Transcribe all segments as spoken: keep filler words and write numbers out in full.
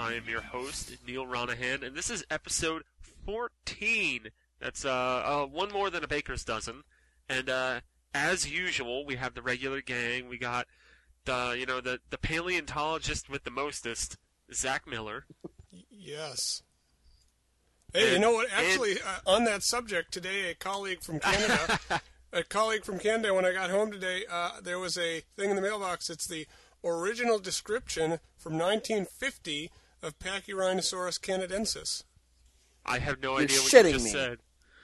I am your host, Neil Ronahan, and this is episode fourteen. That's uh, uh one more than a baker's dozen. And uh, as usual, we have the regular gang. We got the you know the the paleontologist with the mostest, Zach Miller. Yes. Hey, and, you know what? Actually, uh, on that subject today, a colleague from Canada, a colleague from Canada, when I got home today, uh, there was a thing in the mailbox. It's the original description from nineteen fifty of Pachyrhinosaurus canadensis. I have no You're idea what shitting you just me. said.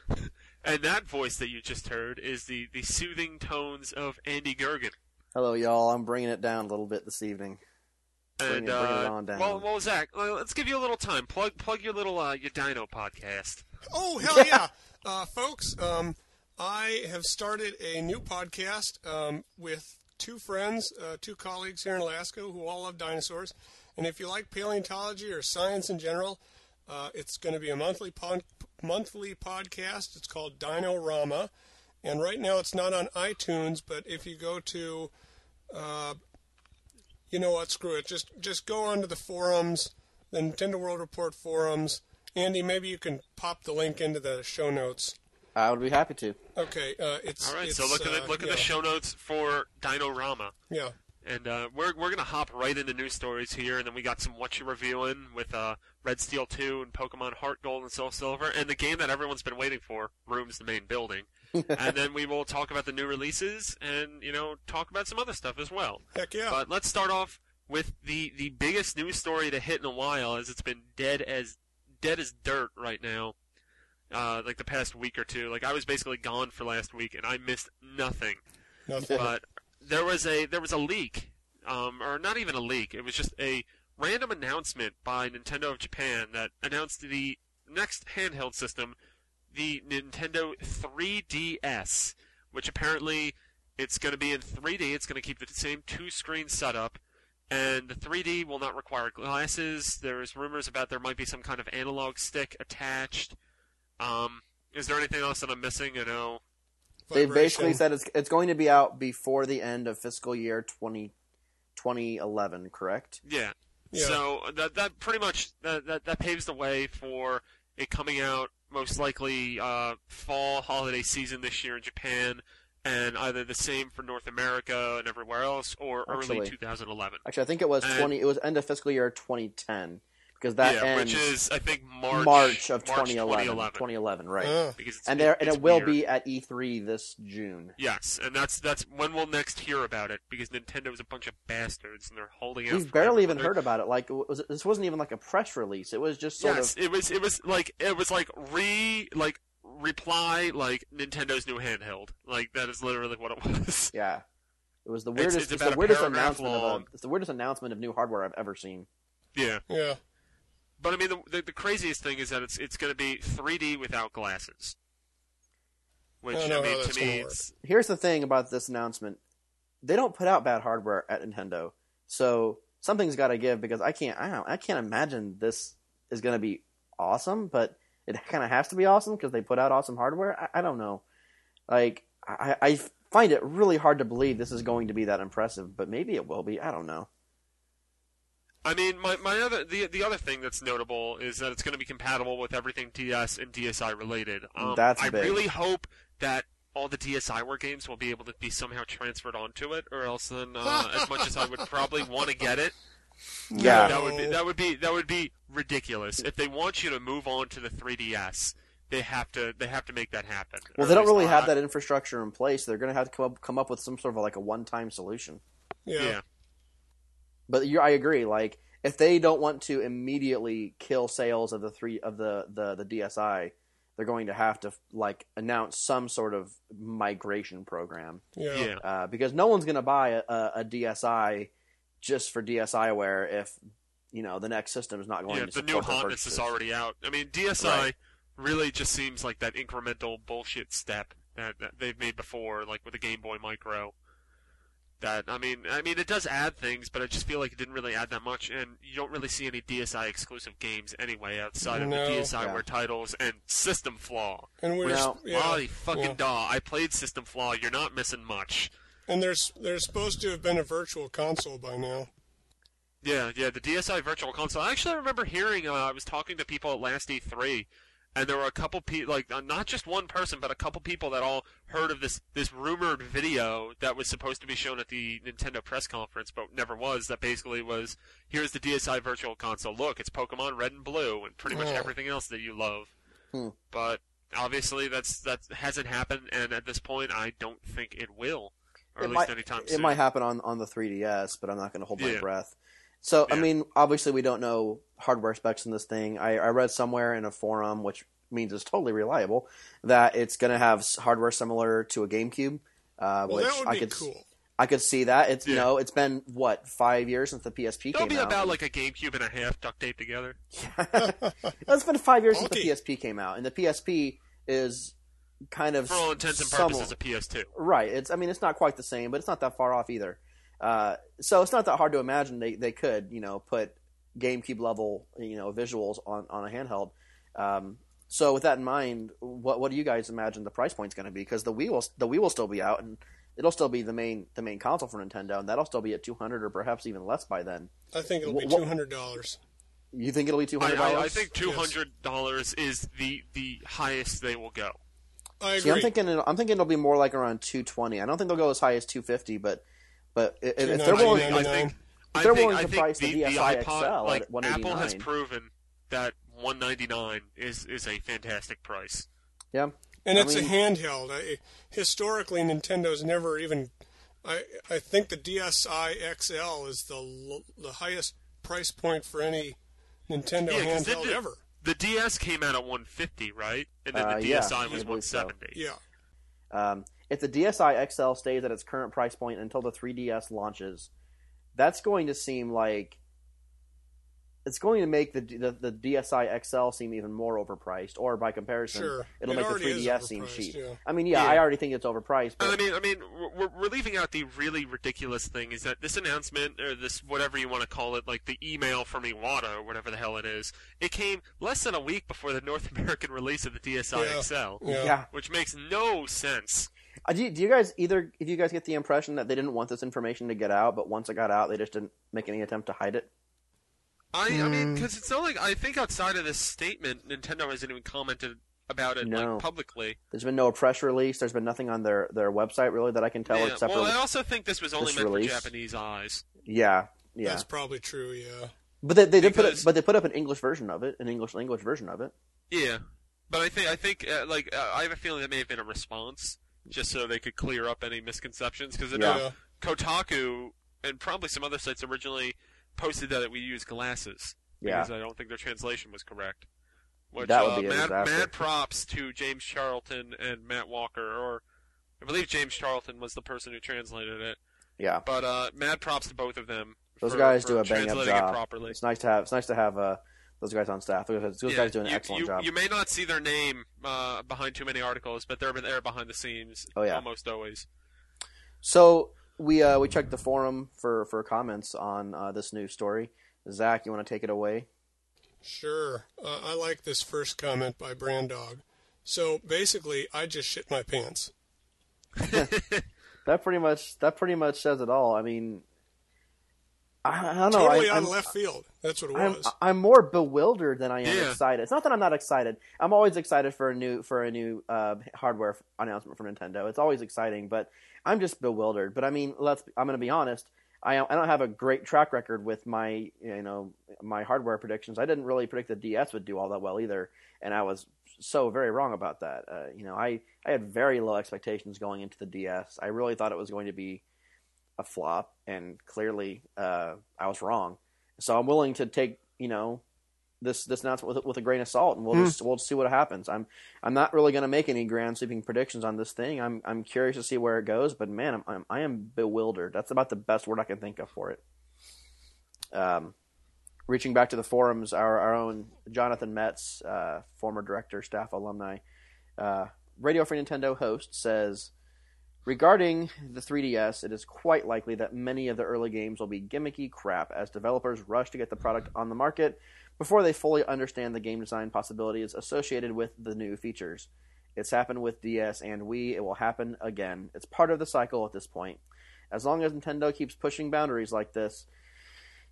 And that voice that you just heard is the, the soothing tones of Andy Gergen. Hello, y'all. I'm bringing it down a little bit this evening. Bring And it- bring it uh, on down. well, well, Zach, uh, let's give you a little time. Plug plug your little uh, your Dino podcast. Oh, hell yeah. uh, folks, um, I have started a new podcast um, with two friends, uh, two colleagues here in Alaska who all love dinosaurs. And if you like paleontology or science in general, uh, it's going to be a monthly pod- monthly podcast. It's called Dino-Rama. And right now it's not on iTunes, but if you go to, uh, you know what, screw it. Just, just go onto the forums, the Nintendo World Report forums. Andy, maybe you can pop the link into the show notes. I would be happy to. Okay, uh, it's All right, it's, so look at uh, the, look at yeah, the show notes for Dino-Rama. Yeah, And uh, we're we're gonna hop right into news stories here, and then we got some what you reviewing with uh, Red Steel two and Pokemon Heart Gold and Soul Silver, and the game that everyone's been waiting for, Rooms the Main Building. And then we will talk about the new releases, and you know talk about some other stuff as well. heck yeah. But let's start off with the, the biggest news story to hit in a while, as it's been dead as dead as dirt right now. Uh, like the past week or two. Like I was basically gone for last week, and I missed nothing. Nothing. But there was a there was a leak, um, or not even a leak. It was just a random announcement by Nintendo of Japan that announced the next handheld system, the Nintendo three D S, which apparently it's going to be in three D. It's going to keep the same two-screen setup, and the three D will not require glasses. There's rumors about there might be some kind of analog stick attached. Um, is there anything else that I'm missing? You know. They Vibration. basically said it's it's going to be out before the end of fiscal year twenty, twenty eleven, correct? Yeah. Yeah. So that that pretty much that, that that paves the way for it coming out most likely uh, fall holiday season this year in Japan, and either the same for North America and everywhere else, or Actually- early twenty eleven. Actually, I think it was And- twenty. It was end of fiscal year twenty ten because that yeah, ends which is I think March March of March twenty eleven. twenty eleven, right? Uh, Because it's, and there and it's it will weird. be at E three this June. Yes, and that's that's when we'll next hear about it, because Nintendo's a bunch of bastards and they're holding out. We've forever. barely even They're- heard about it. Like was it, this wasn't even like a press release. It was just sort Yes, of it was. It was like it was like re like reply like Nintendo's new handheld. Like that is literally what it was. yeah. It was the It's- weirdest. it's It's, about the a weirdest paragraph announcement of long. a, It's the weirdest announcement of new hardware I've ever seen. Yeah, yeah. but I mean the, the the craziest thing is that it's it's going to be three D without glasses. Which I don't I, know how mean that's to me, gonna work. it's, Here's the thing about this announcement: they don't put out bad hardware at Nintendo, so something's got to give. Because I can't, I don't, I can't imagine this is going to be awesome, but it kind of has to be awesome because they put out awesome hardware. I, I don't know, like I, I find it really hard to believe this is going to be that impressive, but maybe it will be. I don't know. I mean my my other the the other thing that's notable is that it's going to be compatible with everything D S and D S I related. Um, That's I big. really hope that all the D S I Ware games will be able to be somehow transferred onto it, or else then uh, as much as I would probably want to get it. Yeah. That would be that would be that would be ridiculous. If they want you to move on to the three D S, they have to they have to make that happen. Well, Or they at don't least really have I- that infrastructure in place. They're going to have to come up, come up with some sort of like a one-time solution. Yeah. Yeah, But you're, I agree. Like, if they don't want to immediately kill sales of the three of the, the, the D S I, they're going to have to like announce some sort of migration program. Yeah. yeah, Uh, because no one's going to buy a, a, a D S I just for D S I Ware if you know the next system is not going yeah. to The support new their hotness purchases. is already out. I mean, D S I Right. really just seems like that incremental bullshit step that, that they've made before, like with the Game Boy Micro. That I mean, I mean, it does add things, but I just feel like it didn't really add that much, and you don't really see any D S I exclusive games anyway outside of No. the D S I Yeah. Ware titles and System Flaw. And we're Now- yeah. Molly fucking yeah. daw! I played System Flaw. You're not missing much. And there's there's supposed to have been a virtual console by now. Yeah, yeah, the D S i Virtual Console. I actually remember hearing, uh, I was talking to people at last E three, and there were a couple people, like, uh, not just one person, but a couple people that all heard of this, this rumored video that was supposed to be shown at the Nintendo press conference, but never was, that basically was, here's the D S i Virtual Console. Look, it's Pokemon Red and Blue, and pretty much Oh. everything else that you love. Hmm. But, obviously, that's that hasn't happened, and at this point, I don't think it will. Or It at least might, anytime it soon. might happen on, on the three D S, but I'm not going to hold my Yeah. breath. So, I Yeah. mean, obviously we don't know hardware specs in this thing. I, I read somewhere in a forum, which means it's totally reliable, that it's going to have s- hardware similar to a GameCube, uh, Well, which that would I be could s- cool. I could see that. It's you Yeah. know, it's been what five years since the P S P It'll came be out. about like a GameCube and a half duct taped together. It's been five years since the Okay. P S P came out, and the P S P is kind of For all intents and somewhat- purposes, a P S two. Right. It's I mean it's not quite the same, but it's not that far off either. Uh, so it's not that hard to imagine they, they could you know put GameCube level you know visuals on, on a handheld. Um, so with that in mind, what what do you guys imagine the price point's going to be? Because the Wii will the Wii will still be out and it'll still be the main the main console for Nintendo, and that'll still be at two hundred or perhaps even less by then. I think it'll be Wh- wh- two hundred dollars. You think it'll be two I, hundred dollars? I, I think two hundred dollars is the, the highest they will go. I agree. See, I'm thinking it'll, I'm thinking it'll be more like around two hundred twenty. I don't think they'll go as high as two hundred fifty, but but if, if they're two willing, I ninety-nine. think, If I they're think, willing I to think price the the, D S the i iPod, X L like at one Apple has eighty-nine. proven that one ninety-nine is, is a fantastic price. Yeah. And I it's mean- a handheld. I, historically, Nintendo's never even. I I think the D S i X L is the l- the highest price point for any Nintendo Yeah, 'cause handheld the, ever. the D S came out at one fifty, right? And then Uh, the yeah, D S i I was believe so. one seventy. Yeah. Um, if the D S i X L stays at its current price point until the three D S launches, that's going to seem like it's going to make the the, the D S i X L seem even more overpriced, or by comparison, Sure. it'll It make the already three is D S seem overpriced, cheap. yeah. I mean, yeah, Yeah. I already think it's overpriced, but And I mean, I mean, we're, we're leaving out the really ridiculous thing is that this announcement, or this whatever you want to call it, like the email from Iwata or whatever the hell it is, it came less than a week before the North American release of the D S i Yeah. X L, Yeah. yeah. which makes no sense. Uh, do, you, do you guys either? If you guys get the impression that they didn't want this information to get out, but once it got out, they just didn't make any attempt to hide it? I, I mean, Hmm. because it's not like I think outside of this statement, Nintendo hasn't even commented about it No. like publicly. There's been no press release. There's been nothing on their, their website really that I can tell, Yeah, except well, for I also think this was only this meant release. for Japanese eyes. yeah, yeah. That's probably true. Yeah. But they, they did put it, because- but they put up an English version of it, an English language version of it. Yeah, but I think I think uh, like uh, I have a feeling that may have been a response just so they could clear up any misconceptions because I know Yeah. Kotaku and probably some other sites originally posted that we use glasses Yeah. because I don't think their translation was correct. Which, That would uh, be a mad, disaster. mad props to James Charlton and Matt Walker, or I believe James Charlton was the person who translated it. Yeah, But uh, mad props to both of them. those for, guys for do a bang up translating it job. properly. It's nice to have. It's nice to have uh, those guys on staff. Those, those Yeah, guys do an you, excellent you, job. You may not see their name uh, behind too many articles, but they're there behind the scenes. Oh, yeah. almost always. So we uh, we checked the forum for, for comments on uh, this news story. Zach, you want to take it away? Sure. Uh, I like this first comment by Brandog. So basically, I just shit my pants. That pretty much that pretty much says it all. I mean, I, I don't know. Totally I, out I'm, of left field. That's what it I'm, was. I'm more bewildered than I am Yeah. excited. It's not that I'm not excited. I'm always excited for a new for a new uh, hardware announcement from Nintendo. It's always exciting, but I'm just bewildered. But I mean, let's. I'm going to be honest. I I don't have a great track record with my you know my hardware predictions. I didn't really predict the D S would do all that well either, and I was so very wrong about that. Uh, you know, I I had very low expectations going into the D S. I really thought it was going to be a flop, and clearly uh, I was wrong. So I'm willing to take you know this this announcement with with a grain of salt, and we'll Hmm. just we'll see what happens. I'm I'm not really going to make any grand sweeping predictions on this thing. I'm I'm curious to see where it goes, but man, I'm, I'm I am bewildered. That's about the best word I can think of for it. Um, reaching back to the forums, our our own Jonathan Metz, uh, former director, staff alumni, uh, Radio Free Nintendo host says. Regarding the three D S, it is quite likely that many of the early games will be gimmicky crap as developers rush to get the product on the market before they fully understand the game design possibilities associated with the new features. It's happened with D S and Wii. It will happen again. It's part of the cycle at this point. As long as Nintendo keeps pushing boundaries like this,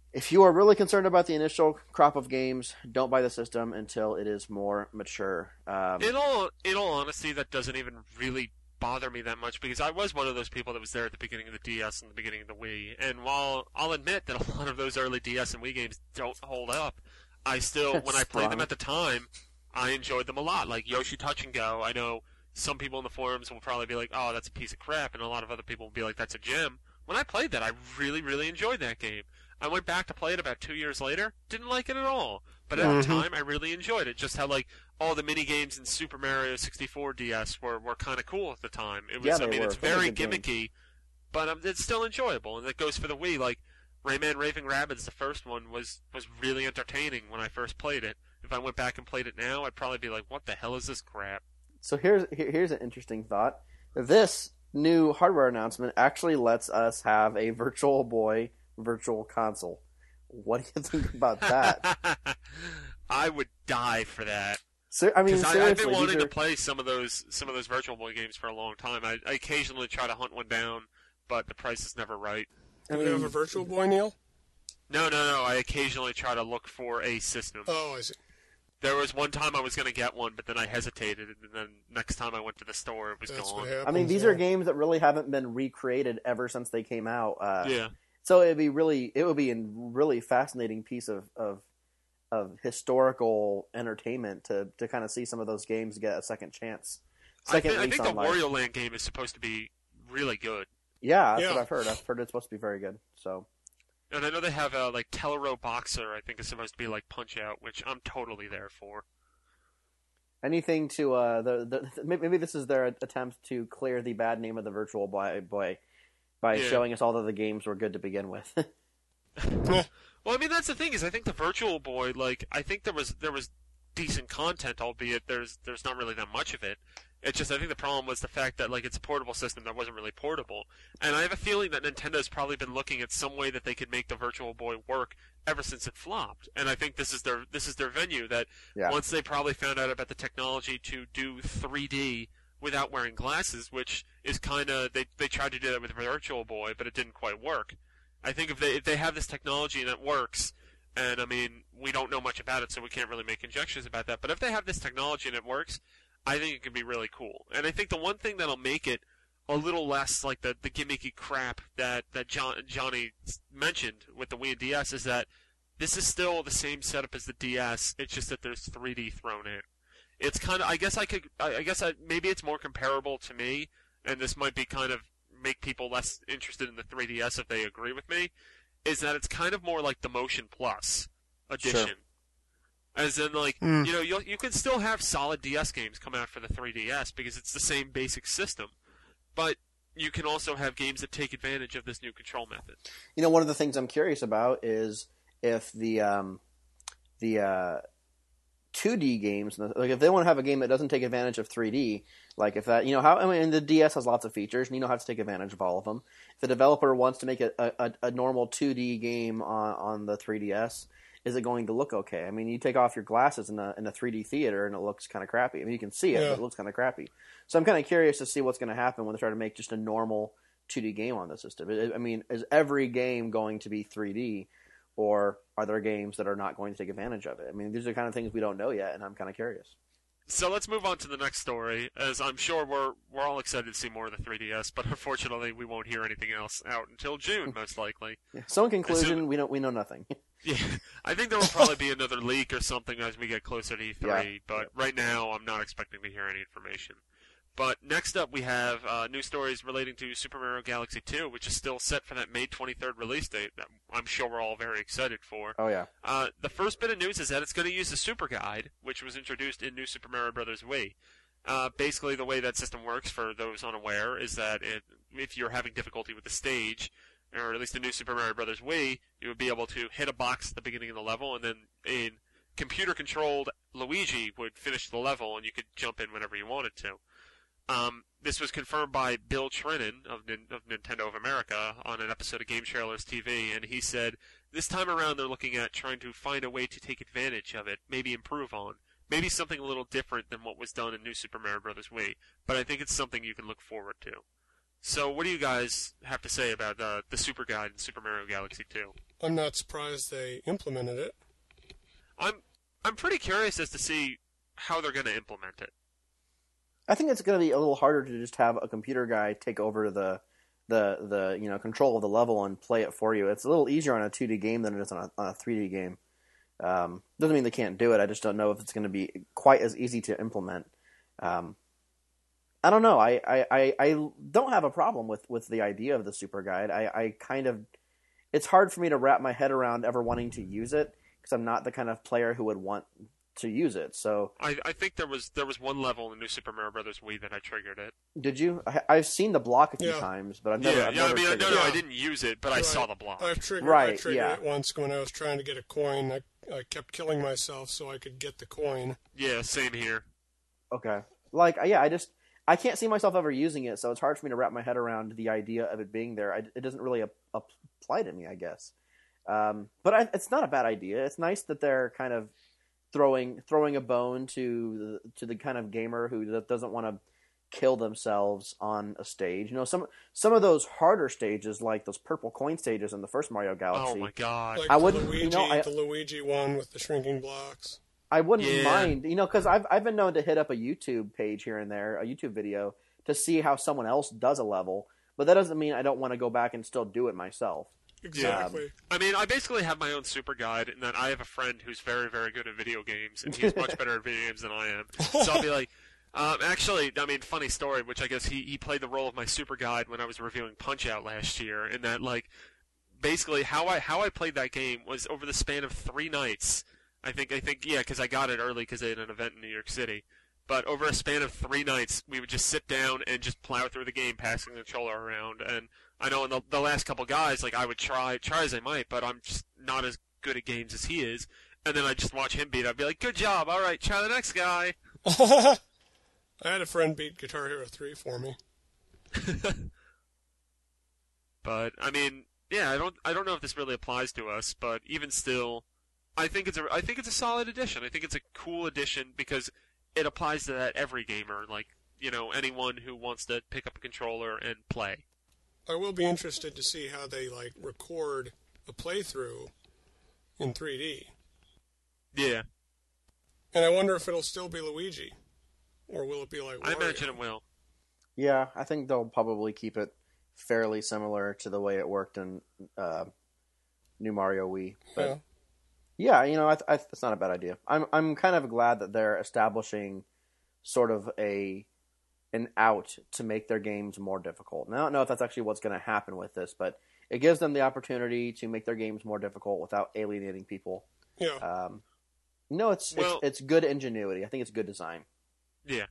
if you are really concerned about the initial crop of games, don't buy the system until it is more mature. Um, In all, in all honesty, that doesn't even really bother me that much because I was one of those people that was there at the beginning of the D S and the beginning of the Wii. And while I'll admit that a lot of those early D S and Wii games don't hold up, I still, when I played them at the time, I enjoyed them a lot. Like Yoshi Touch and Go, I know some people in the forums will probably be like, oh, that's a piece of crap, and a lot of other people will be like, that's a gem. When I played that, I really, really enjoyed that game. I went back to play it about two years later, didn't like it at all. But at Mhm. the time, I really enjoyed it. Just how, like, all the mini games in Super Mario sixty-four D S were, were kind of cool at the time. It was, Yeah, I they mean, were. it's They were very good games. gimmicky, but um, it's still enjoyable. And that goes for the Wii. Like, Rayman Raving Rabbids, the first one, was, was really entertaining when I first played it. If I went back and played it now, I'd probably be like, what the hell is this crap? So here's here- here's an interesting thought. This new hardware announcement actually lets us have a Virtual Boy Virtual Console. What do you think about that? I would die for that. So, I mean, Because seriously, I've been wanting these to are- play some of those some of those Virtual Boy games for a long time. I, I occasionally try to hunt one down, but the price is never right. I Do you have mean, a Virtual Boy, Neil? No, no, no. I occasionally try to look for a system. Oh, I see. There was one time I was going to get one, but then I hesitated, and then next time I went to the store, it was That's gone. what happens. I mean, these yeah. are games that really haven't been recreated ever since they came out. Uh, Yeah. So it'd be really, it would be a really fascinating piece of of, of historical entertainment to, to kind of see some of those games get a second chance. I, Second thi- I lease think the on life. Wario Land game is supposed to be really good. Yeah, that's Yeah. what I've heard. I've heard it's supposed to be very good. So And I know they have a, like, Telero Boxer, I think is supposed to be like Punch-Out, which I'm totally there for. anything to uh, the, the maybe this is their attempt to clear the bad name of the Virtual Boy, boy by Yeah. showing us all that the games were good to begin with. Well, I mean, that's the thing is, I think the Virtual Boy, like, I think there was there was decent content, albeit there's there's not really that much of it. It's just I think the problem was the fact that like it's a portable system that wasn't really portable, and I have a feeling that Nintendo's probably been looking at some way that they could make the Virtual Boy work ever since it flopped. And I think this is their this is their venue that Yeah. once they probably found out about the technology to do three D without wearing glasses, which is kind of they they tried to do that with Virtual Boy, but it didn't quite work. I think if they if they have this technology and it works, and I mean we don't know much about it, so we can't really make conjectures about that. But if they have this technology and it works, I think it could be really cool. And I think the one thing that'll make it a little less like the the gimmicky crap that that John, Johnny mentioned with the Wii and D S is that this is still the same setup as the D S. It's just that there's three D thrown in. It's kind of I guess I could I, I guess I, maybe it's more comparable to me, and this might be kind of make people less interested in the three D S if they agree with me, is that it's kind of more like the Motion Plus edition. Sure. As in, like, Hmm. you know, you you can still have solid D S games come out for the three D S because it's the same basic system, but you can also have games that take advantage of this new control method. You know, one of the things I'm curious about is if the um, the uh, two D games, like if they want to have a game that doesn't take advantage of three D, like if that, you know, how I mean, the D S has lots of features, and you know how to take advantage of all of them. If the developer wants to make a, a, a normal two D game on, on the three D S, is it going to look okay? I mean, you take off your glasses in a in a three D theater, and it looks kind of crappy. I mean, you can see it, Yeah. but it looks kind of crappy. So I'm kind of curious to see what's going to happen when they try to make just a normal two D game on the system. I I mean, is every game going to be three D, or are there games that are not going to take advantage of it? I mean, these are the kind of things we don't know yet, and I'm kind of curious. So let's move on to the next story, as I'm sure we're we're all excited to see more of the three D S, but unfortunately we won't hear anything else out until June, most likely. Yeah. So in conclusion, Assume- we don't we know nothing. Yeah, I think there will probably be another leak or something as we get closer to E three, Yeah. but right now I'm not expecting to hear any information. But next up we have uh, news stories relating to Super Mario Galaxy two, which is still set for that May twenty-third release date that I'm sure we're all very excited for. Oh yeah, Uh, the first bit of news is that it's going to use the Super Guide, which was introduced in New Super Mario Bros. Wii. Uh, basically, the way that system works, for those unaware, is that it, if you're having difficulty with the stage, or at least in New Super Mario Bros. Wii, you would be able to hit a box at the beginning of the level, and then in computer-controlled Luigi would finish the level, and you could jump in whenever you wanted to. Um, this was confirmed by Bill Trennan of, Nin- of Nintendo of America on an episode of Game Trailers T V, and he said, this time around they're looking at trying to find a way to take advantage of it, maybe improve on. Maybe something a little different than what was done in New Super Mario Bros. Wii, but I think it's something you can look forward to. So what do you guys have to say about uh, the Super Guide in Super Mario Galaxy two? I'm not surprised they implemented it. I'm I'm pretty curious as to see how they're going to implement it. I think it's going to be a little harder to just have a computer guy take over the the the you know control of the level and play it for you. It's a little easier on a two D game than it is on a, on a three D game. Um, doesn't mean they can't do it. I just don't know if it's going to be quite as easy to implement. Um, I don't know. I, I, I, I don't have a problem with, with the idea of the super guide. I, I kind of it's hard for me to wrap my head around ever wanting to use it because I'm not the kind of player who would want to use it. So I, I think there was there was one level in the New Super Mario Brothers Wii that I triggered it. did you? I, I've seen the block a few Yeah. times, but I've never. Yeah, I've yeah. I never mean, no, triggered no, it. I didn't use it, but I Right. saw the block. I've triggered, I Right, triggered yeah. it once when I was trying to get a coin. I, I kept killing myself so I could get the coin. Yeah, same here. Okay. Like, yeah, I just I can't see myself ever using it, so it's hard for me to wrap my head around the idea of it being there. I, it doesn't really ap- apply to me, I guess. Um, but I, it's not a bad idea. It's nice that they're kind of throwing throwing a bone to the, to the kind of gamer who doesn't want to kill themselves on a stage. You know, some some of those harder stages, like those purple coin stages in the first Mario Galaxy. Oh my god. Like I the wouldn't- Luigi, you know, I- the Luigi one with the shrinking blocks. I wouldn't Yeah. mind, you know, because I've I've been known to hit up a YouTube page here and there, a YouTube video, to see how someone else does a level. But that doesn't mean I don't want to go back and still do it myself. Exactly. I mean, I basically have my own super guide in that I have a friend who's very, very good at video games, and he's much better at video games than I am. So I'll be like, um, actually, I mean, funny story, which I guess he, he played the role of my super guide when I was reviewing Punch-Out last year, in that, like, basically how I how I played that game was over the span of three nights. I think, I think, yeah, because I got it early because they had an event in New York City. But over a span of three nights, we would just sit down and just plow through the game, passing the controller around. And I know in the, the last couple guys, like I would try, try as I might, but I'm just not as good at games as he is. And then I'd just watch him beat. I'd be like, "Good job, all right, try the next guy." I had a friend beat Guitar Hero three for me. But I mean, yeah, I don't, I don't know if this really applies to us, but even still, I think it's a, I think it's a solid addition. I think it's a cool addition because it applies to that every gamer, like, you know, anyone who wants to pick up a controller and play. I will be interested to see how they like record a playthrough in three D. Yeah, And I wonder if it'll still be Luigi. Or will it be like I Wario? imagine it will. Yeah, I think they'll probably keep it fairly similar to the way it worked in uh, New Mario Wii. But Yeah. yeah, you know, I, I, it's not a bad idea. I'm I'm kind of glad that they're establishing sort of a an out to make their games more difficult. And I don't know if that's actually what's going to happen with this, but it gives them the opportunity to make their games more difficult without alienating people. Yeah. Um, no, it's, Well- it's it's good ingenuity. I think it's good design. Yeah.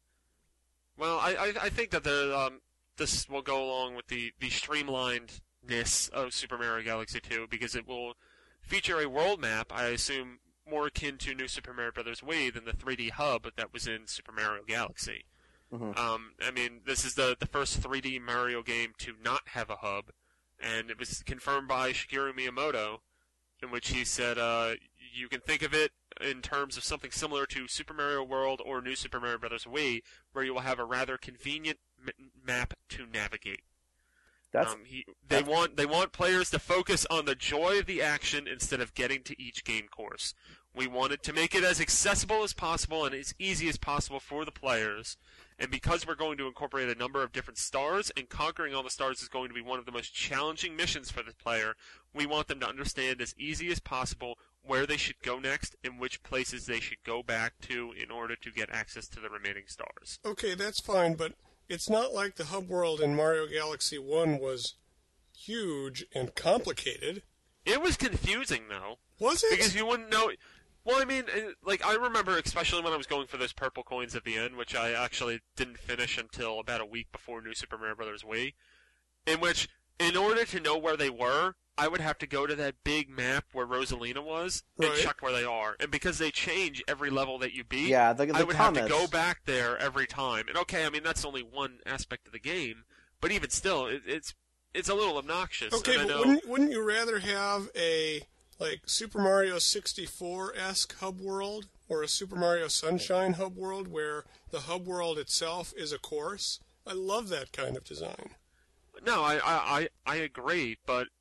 Well, I, I, I think that the um, this will go along with the, the streamlinedness of Super Mario Galaxy two because it will feature a world map, I assume, more akin to New Super Mario Bros. Wii than the three D hub that was in Super Mario Galaxy. Mhm. Um, I mean, this is the, the first three D Mario game to not have a hub, and it was confirmed by Shigeru Miyamoto, in which he said, uh, you can think of it in terms of something similar to Super Mario World or New Super Mario Bros. Wii, where you will have a rather convenient m- map to navigate. That's Um, he, they want they want players to focus on the joy of the action instead of getting to each game course. We wanted to make it as accessible as possible and as easy as possible for the players. And because we're going to incorporate a number of different stars, and conquering all the stars is going to be one of the most challenging missions for the player, we want them to understand as easy as possible where they should go next and which places they should go back to in order to get access to the remaining stars. Okay, that's fine, but it's not like the hub world in Mario Galaxy one was huge and complicated. It was confusing, though. Was it? Because you wouldn't know. Well, I mean, uh, like, I remember, especially when I was going for those purple coins at the end, which I actually didn't finish until about a week before New Super Mario Bros. Wii, in which, in order to know where they were, I would have to go to that big map where Rosalina was and Right. check where they are. And because they change every level that you beat, yeah. The, the I would comments. have to go back there every time. And okay, I mean, that's only one aspect of the game, but even still, it, it's it's a little obnoxious. Okay, and I but know, wouldn't, wouldn't you rather have a like Super Mario sixty-four-esque hub world or a Super Mario Sunshine hub world where the hub world itself is a course? I love that kind of design. No, I, I, I I agree, but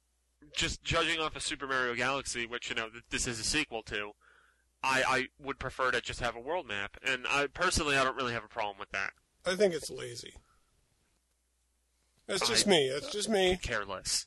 just judging off of Super Mario Galaxy, which, you know, th- this is a sequel to, I, I would prefer to just have a world map. And I personally, I don't really have a problem with that. I think it's lazy. That's just I, me. That's just me. Careless.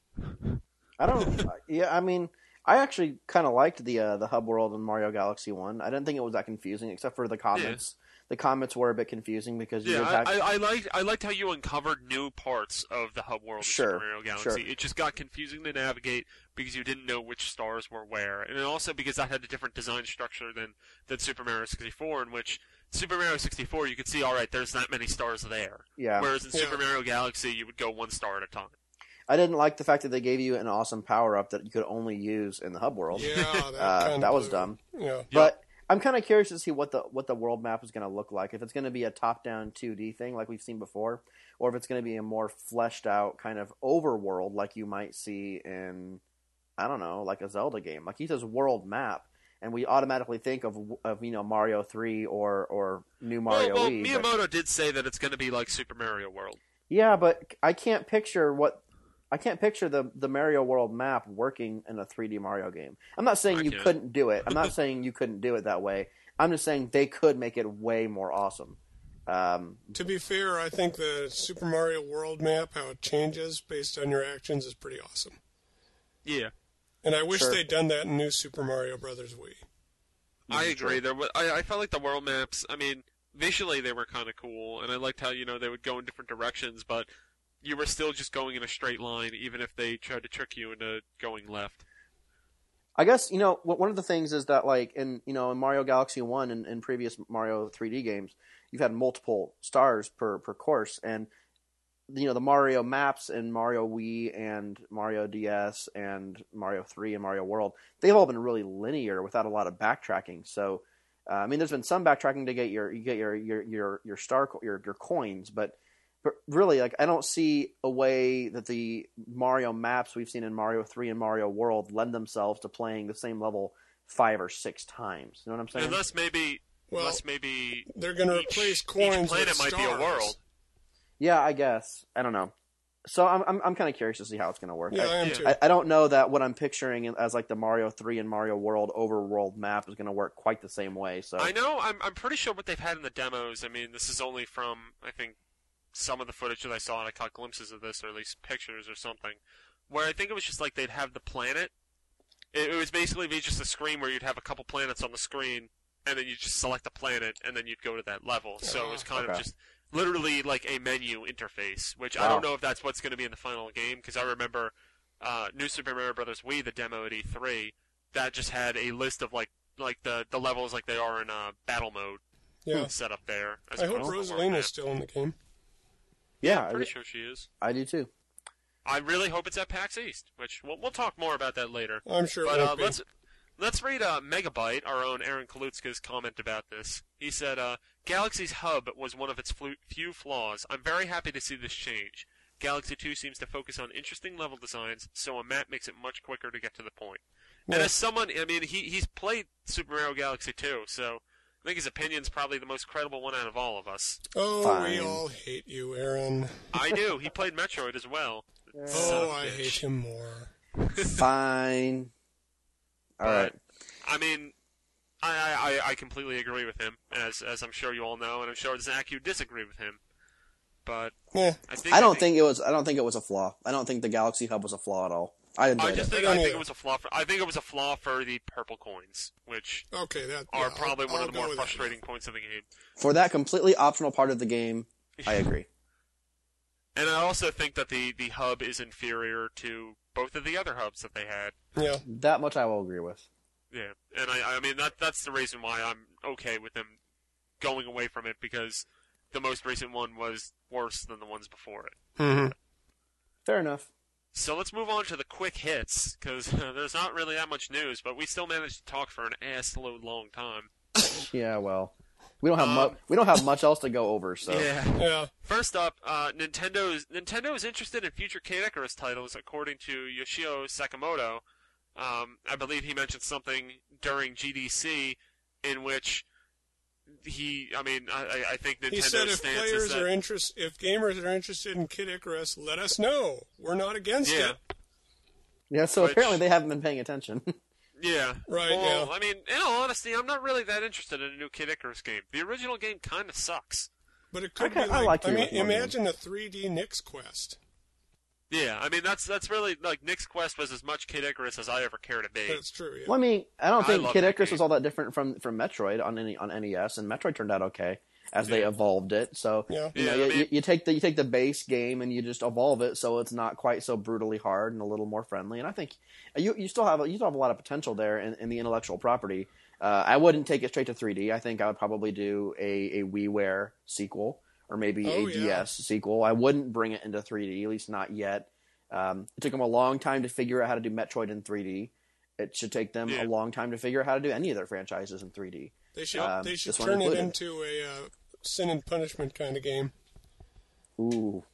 I don't. Yeah, I mean, I actually kind of liked the uh, the hub world in Mario Galaxy One. I didn't think it was that confusing, except for the comments. Yeah. The comments were a bit confusing because you yeah, have... I, I, I liked I liked how you uncovered new parts of the hub world sure, in Super Mario Galaxy. Sure. It just got confusing to navigate because you didn't know which stars were where, and also because that had a different design structure than than Super Mario sixty-four, in which Super Mario sixty-four you could see, all right, there's that many stars there. Yeah. Whereas in yeah. Super Mario Galaxy, you would go one star at a time. I didn't like the fact that they gave you an awesome power up that you could only use in the hub world. Yeah, that, uh, that was dumb. Yeah. But I'm kind of curious to see what the what the world map is going to look like. If it's going to be a top-down two D thing like we've seen before, or if it's going to be a more fleshed out kind of overworld like you might see in, I don't know, like a Zelda game. Like he says world map, and we automatically think of of you know Mario three or or New Mario well, well Wii. Miyamoto but, did say that it's going to be like Super Mario World. Yeah, but I can't picture what. I can't picture the, the Mario World map working in a three D Mario game. I'm not saying I you can't. couldn't do it. I'm not saying you couldn't do it that way. I'm just saying they could make it way more awesome. Um, to be fair, I think the Super Mario World map, how it changes based on your actions, is pretty awesome. Yeah. And I wish Sure. they'd done that in New Super Mario Brothers Wii. I agree. There, was, I, I felt like the world maps, I mean, visually they were kind of cool, and I liked how, you know, they would go in different directions, but you were still just going in a straight line, even if they tried to trick you into going left. I guess, you know, one of the things is that, like, in, you know, in Mario Galaxy one and in previous Mario three D games, you've had multiple stars per, per course, and, you know, the Mario maps in Mario Wii and Mario D S and Mario three and Mario World, they've all been really linear without a lot of backtracking, so, uh, I mean, there's been some backtracking to get your, you get your, your, your, your star, your, your coins, but But really, like, I don't see a way that the Mario maps we've seen in Mario three and Mario World lend themselves to playing the same level five or six times. You know what I'm saying? Unless maybe, Well, unless maybe They're going to each, replace coins each planet with might stars. be a world. Yeah, I guess. I don't know. So I'm I'm, I'm kind of curious to see how it's going to work. Yeah, I am Yeah. too. I, I don't know that what I'm picturing as like the Mario three and Mario World overworld map is going to work quite the same way. So I know, I'm, I'm pretty sure what they've had in the demos, I mean, this is only from, I think, some of the footage that I saw, and I caught glimpses of this, or at least pictures or something, where I think it was just like they'd have the planet. It, it was basically be just a screen where you'd have a couple planets on the screen, and then you just select a planet, and then you'd go to that level. So it was kind Okay. of just literally like a menu interface, which I Wow. don't know if that's what's going to be in the final game, because I remember uh, New Super Mario Brothers Wii, the demo at E three, that just had a list of like like the, the levels like they are in uh, battle mode Yeah. set up there. As I hope opposed to the world Rosalina's map. still in the game. yeah, I'm I, pretty sure she is. I do too. I really hope it's at PAX East, which we'll, we'll talk more about that later. I'm sure But it uh, won't be. let's let's read uh, Megabyte, our own Aaron Kalutska's comment about this. He said, uh, Galaxy's hub was one of its flu- few flaws. I'm very happy to see this change. Galaxy two seems to focus on interesting level designs, so a map makes it much quicker to get to the point. And Yeah. as someone, I mean, he he's played Super Mario Galaxy two, so I think his opinion's probably the most credible one out of all of us. Oh, Fine. we all hate you, Aaron. I do. He played Metroid as well. Son of Oh, a I bitch. hate him more. Fine. All But, right. I mean, I, I, I completely agree with him, as as I'm sure you all know, and I'm sure Zach, you disagree with him. But Yeah. I think I don't think it was. I don't think it was a flaw. I don't think the Galaxy Hub was a flaw at all. I enjoyed I just it. think I I don't think either. it was a flaw. For, I think it was a flaw for the purple coins, which Okay, that are yeah, probably I'll, one I'll of the go more with that. frustrating points of the game. For that completely optional part of the game, I agree. And I also think that the the hub is inferior to both of the other hubs that they had. Yeah. That much I will agree with. Yeah, and I I mean that that's the reason why I'm okay with them going away from it, because the most recent one was worse than the ones before it. Mm-hmm. Fair enough. So let's move on to the quick hits, because uh, there's not really that much news, but we still managed to talk for an assload long time. Yeah, well, we don't have Um, much. We don't have much else to go over. So Yeah. Yeah. First up, uh, Nintendo's Nintendo is interested in future Kid Icarus titles, according to Yoshio Sakamoto. Um, I believe he mentioned something during G D C in which he, I mean, I, I think Nintendo's He said if stance players is that, are interest, if gamers are interested in Kid Icarus, let us know. We're not against yeah. it. Yeah, so Which- apparently they haven't been paying attention. Yeah. Right, Well, yeah. I mean, in all honesty, I'm not really that interested in a new Kid Icarus game. The original game kind of sucks. But it could Okay, be I like, like I you mean, with more imagine a three D Nyx Quest. Yeah, I mean, that's that's really, like, Nyx Quest was as much Kid Icarus as I ever care to be. That's true, yeah. Well, I mean, I don't I think love Kid that Icarus game. was all that different from, from Metroid on any on N E S, and Metroid turned out okay as they Yeah. evolved it. So Yeah. you know, Yeah, I you, mean- you, you take the you take the base game and you just evolve it so it's not quite so brutally hard and a little more friendly. And I think you you still have a, you still have a lot of potential there in, in the intellectual property. Uh, I wouldn't take it straight to three D. I think I would probably do a, a WiiWare sequel or maybe Oh, a yeah. D S sequel. I wouldn't bring it into three D, at least not yet. Um, it took them a long time to figure out how to do Metroid in three D. It should take them Yeah. a long time to figure out how to do any of their franchises in three D. They should Um, they should this one turn it included. into a uh, sin and punishment kind of game. Ooh.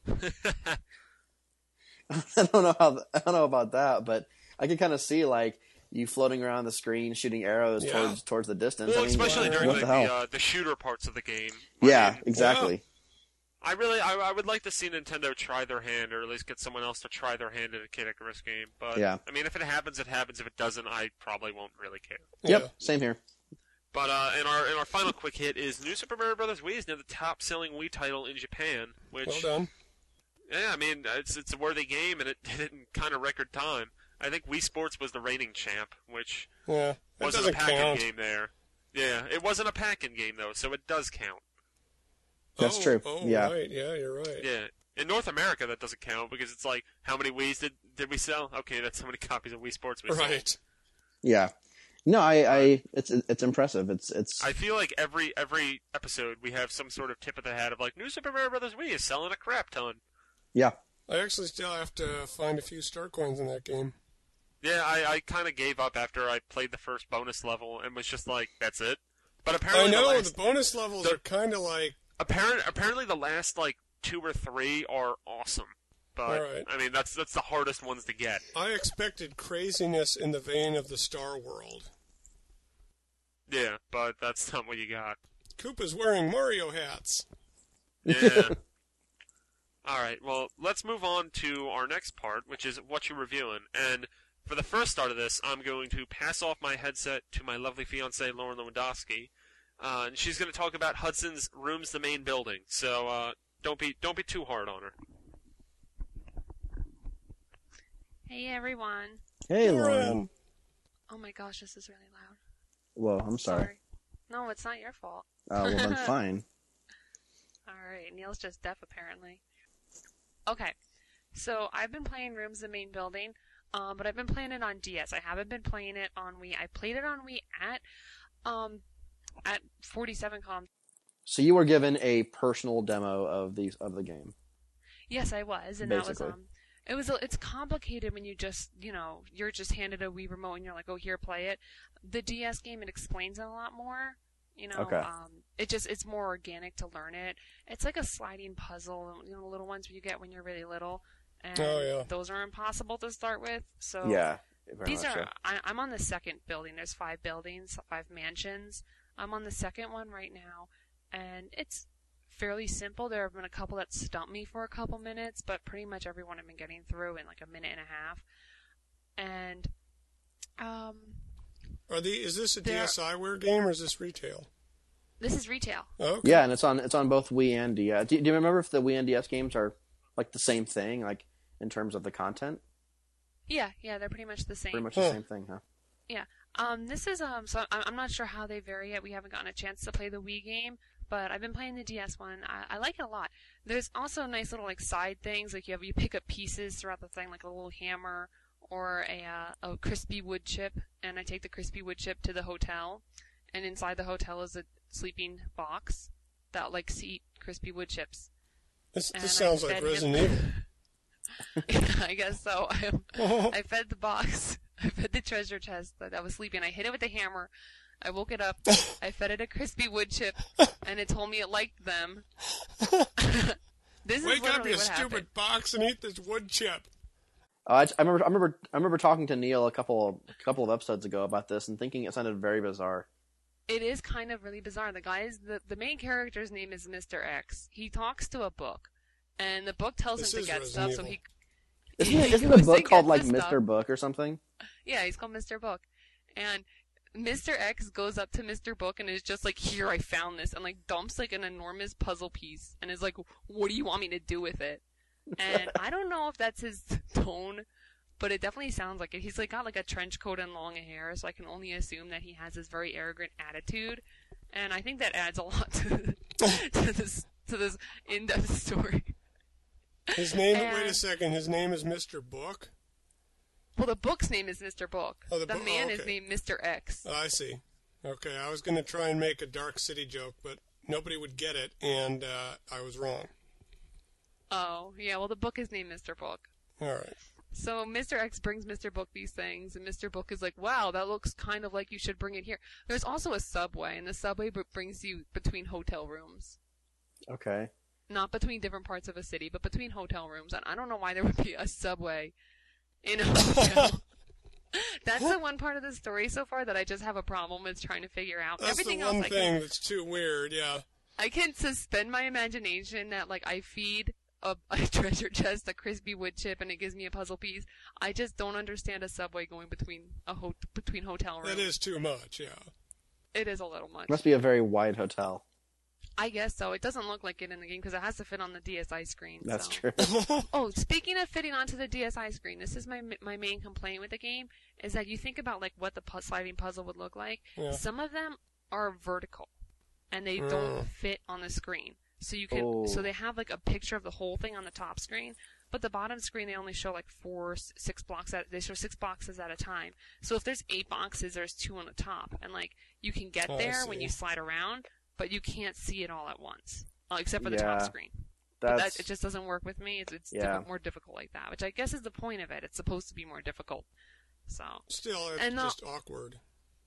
I don't know how I don't know about that, but I can kind of see like you floating around the screen shooting arrows Yeah. towards towards the distance. Well, I mean, especially wow. during what the the the, hell? uh, the shooter parts of the game. Yeah, I mean, exactly. I really, I, I would like to see Nintendo try their hand, or at least get someone else to try their hand in a Kid Icarus game. But Yeah. I mean, if it happens, it happens. If it doesn't, I probably won't really care. Yep, Yeah. same here. But uh, in our in our final quick hit is New Super Mario Bros. Wii is now the top-selling Wii title in Japan. Which, Well done. yeah, I mean, it's it's a worthy game, and it did it in kind of record time. I think Wii Sports was the reigning champ, which Yeah. That wasn't doesn't a pack-in count. game there. Yeah, it wasn't a pack-in game though, so it does count. That's oh, true. Oh, Yeah. right. Yeah, you're right. Yeah. In North America, that doesn't count because it's like, how many Wii's did, did we sell? Okay, that's how many copies of Wii Sports we sold. Right. Yeah. No, I, I it's it's impressive. It's it's I feel like every every episode we have some sort of tip of the hat of like, New Super Mario Bros. Wii is selling a crap ton. yeah. I actually still have to find a few star coins in that game. Yeah, I, I kind of gave up after I played the first bonus level and was just like, that's it. But I apparently know the the last, bonus levels the- are kind of like apparent, apparently the last like two or three are awesome. But Alright. I mean, that's that's the hardest ones to get. I expected craziness in the vein of the Star World. Yeah, but that's not what you got. Koopa's wearing Mario hats. Yeah. All right. Well, let's move on to our next part, which is what you're reviewing. And for the first start of this, I'm going to pass off my headset to my lovely fiancee, Lauren Lewandowski, uh, and she's going to talk about Hudson's Rooms, the main building. So uh, don't be don't be too hard on her. Hey everyone. Hey, Lauren. Lauren. Oh my gosh, this is really loud. Whoa, I'm sorry. No, it's not your fault. Oh, well then fine. Alright, Neil's just deaf apparently. Okay, so I've been playing Rooms the Main Building, um, but I've been playing it on D S. I haven't been playing it on Wii. I played it on Wii at, um, at forty-seven com. So you were given a personal demo of these of the game. Yes, I was, and that was, Basically. um, it was, a- it's complicated when you just, you know, you're just handed a Wii remote and you're like, oh, here, play it. The D S game, it explains it a lot more. You know, Okay. um, it just, it's more organic to learn it. It's like a sliding puzzle, you know, the little ones you get when you're really little. And Oh, yeah. those are impossible to start with. So Yeah. Very these much are, so. I, I'm on the second building. There's five buildings, five mansions. I'm on the second one right now. And it's fairly simple. There have been a couple that stumped me for a couple minutes, but pretty much everyone I've been getting through in like a minute and a half. And, um, Are the is this a There- DSiWare game or is this retail? this is retail. Okay. Yeah, and it's on it's on both Wii and D S. Do, do you remember if the Wii and D S games are like the same thing, like in terms of the content? Yeah, yeah, they're pretty much the same. Pretty much Huh. the same thing, huh? Yeah. Um, this is um, so I'm I'm not sure how they vary yet. We haven't gotten a chance to play the Wii game, but I've been playing the D S one. I, I like it a lot. There's also nice little like side things, like you have you pick up pieces throughout the thing, like a little hammer or a uh, a crispy wood chip, and I take the crispy wood chip to the hotel, and inside the hotel is a sleeping box that likes to eat crispy wood chips. This, And this I sounds like fed Resident him- I guess so. I, Evil. I fed the box. I fed the treasure chest that I was sleeping. I hit it with a hammer. I woke it up. I fed it a crispy wood chip, and it told me it liked them. This is Wake literally up, you what stupid happened. box, and eat this wood chip. Uh, I, I remember I remember I remember talking to Neil a couple a couple of episodes ago about this and thinking it sounded very bizarre. It is kind of really bizarre. The guy is the the main character's name is Mister X. He talks to a book, and the book tells This him is to get Resident stuff. So Evil. Isn't, it, He isn't the goes book and called gets like the Mister stuff. Book or something? Yeah, he's called Mister Book. And Mister X goes up to Mister Book and is just like, here, I found this, and like dumps like an enormous puzzle piece and is like, what do you want me to do with it? And I don't know if that's his tone, but it definitely sounds like it. He's like got like a trench coat and long hair, so I can only assume that he has this very arrogant attitude. And I think that adds a lot to, to this to this in-depth story. His name, And- wait a second, his name is Mister Book? Well, the book's name is Mister Book. Oh, the the book- man oh, is okay. named Mister X. Oh, I see. Okay, I was going to try and make a Dark City joke, but nobody would get it, and uh, I was wrong. Oh, yeah, well, the book is named Mister Book. All right. So Mister X brings Mister Book these things, and Mister Book is like, wow, that looks kind of like you should bring it here. There's also a subway, and the subway b- brings you between hotel rooms. Okay. Not between different parts of a city, but between hotel rooms. And I don't know why there would be a subway in a hotel. That's the one part of the story so far that I just have a problem with trying to figure out. That's Everything the else one I thing can, that's too weird, yeah. I can suspend my imagination that, like, I feed a, a treasure chest, a crispy wood chip, and it gives me a puzzle piece. I just don't understand a subway going between a ho- between hotel rooms. That is too much, yeah. It is a little much. Must be a very wide hotel. I guess so. It doesn't look like it in the game because it has to fit on the D S I screen. That's so. true. Oh, speaking of fitting onto the D S I screen, this is my my main complaint with the game, is that you think about like what the pu- sliding puzzle would look like. Yeah. Some of them are vertical, and they Mm. don't fit on the screen. So you can, Oh. so they have like a picture of the whole thing on the top screen, but the bottom screen they only show like four, s- six blocks at they show six boxes at a time. So if there's eight boxes, there's two on the top, and like you can get Oh, I there when see. you slide around, but you can't see it all at once, uh, except for the top Yeah. screen. But That's that, it just doesn't work with me. It's, it's Yeah. diffi- more difficult like that, which I guess is the point of it. It's supposed to be more difficult. So, Still, it's And the- just awkward.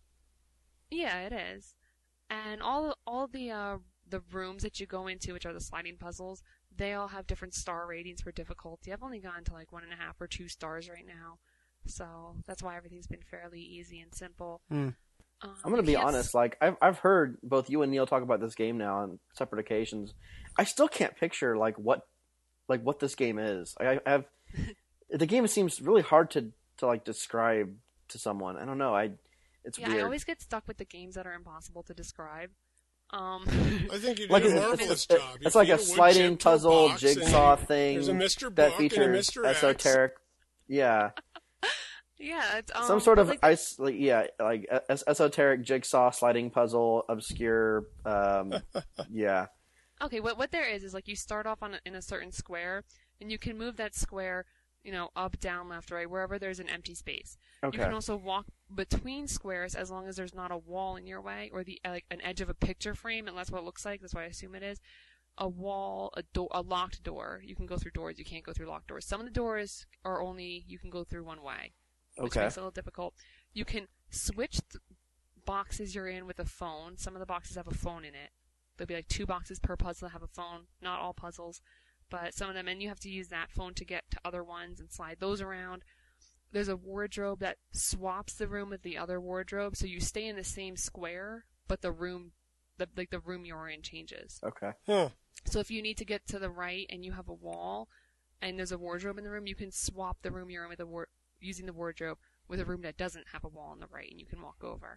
yeah, it is. And all all the uh, the rooms that you go into, which are the sliding puzzles, they all have different star ratings for difficulty. I've only gotten to like one and a half or two stars right now, so that's why everything's been fairly easy and simple. Hmm. Um, I'm gonna you be can't s- honest. Like I've I've heard both you and Neil talk about this game now on separate occasions. I still can't picture like what like what this game is. I, I have the game seems really hard to to like describe to someone. I don't know. I it's Yeah, weird. I always get stuck with the games that are impossible to describe. Um, I think you did Like a it's, marvelous it's, job. it's, You it's like feed a wood sliding chip to a puzzle box, and jigsaw you- thing There's a Mister that Book and a features Mister X. esoteric. Yeah, yeah, it's um, some sort but, of like, ice. Like, yeah, like es- esoteric jigsaw sliding puzzle, obscure. Um, yeah. Okay, what what there is is like you start off on a, in a certain square, and you can move that square, you know, up, down, left, right, wherever there's an empty space. Okay. You can also walk between squares as long as there's not a wall in your way or the like an edge of a picture frame, and that's what it looks like. That's what I assume it is. A wall, a door, a locked door. You can go through doors. You can't go through locked doors. Some of the doors are only you can go through one way, which Okay. makes it a little difficult. You can switch the boxes you're in with a phone. Some of the boxes have a phone in it. There'll be like two boxes per puzzle that have a phone. Not all puzzles, but some of them. And you have to use that phone to get to other ones and slide those around. There's a wardrobe that swaps the room with the other wardrobe, so you stay in the same square, but the room, the, like the room you're in, changes. Okay. Huh. So if you need to get to the right and you have a wall, and there's a wardrobe in the room, you can swap the room you're in with a war- using the wardrobe with a room that doesn't have a wall on the right, and you can walk over.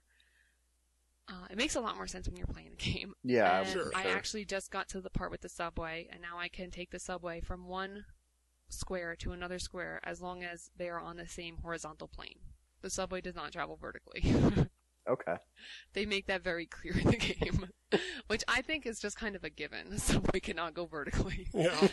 Uh, it makes a lot more sense when you're playing the game. Yeah. And sure, I sure. actually just got to the part with the subway, and now I can take the subway from one square to another square as long as they are on the same horizontal plane. The subway does not travel vertically. Okay. They make that very clear in the game, which I think is just kind of a given. The subway cannot go vertically. Yeah.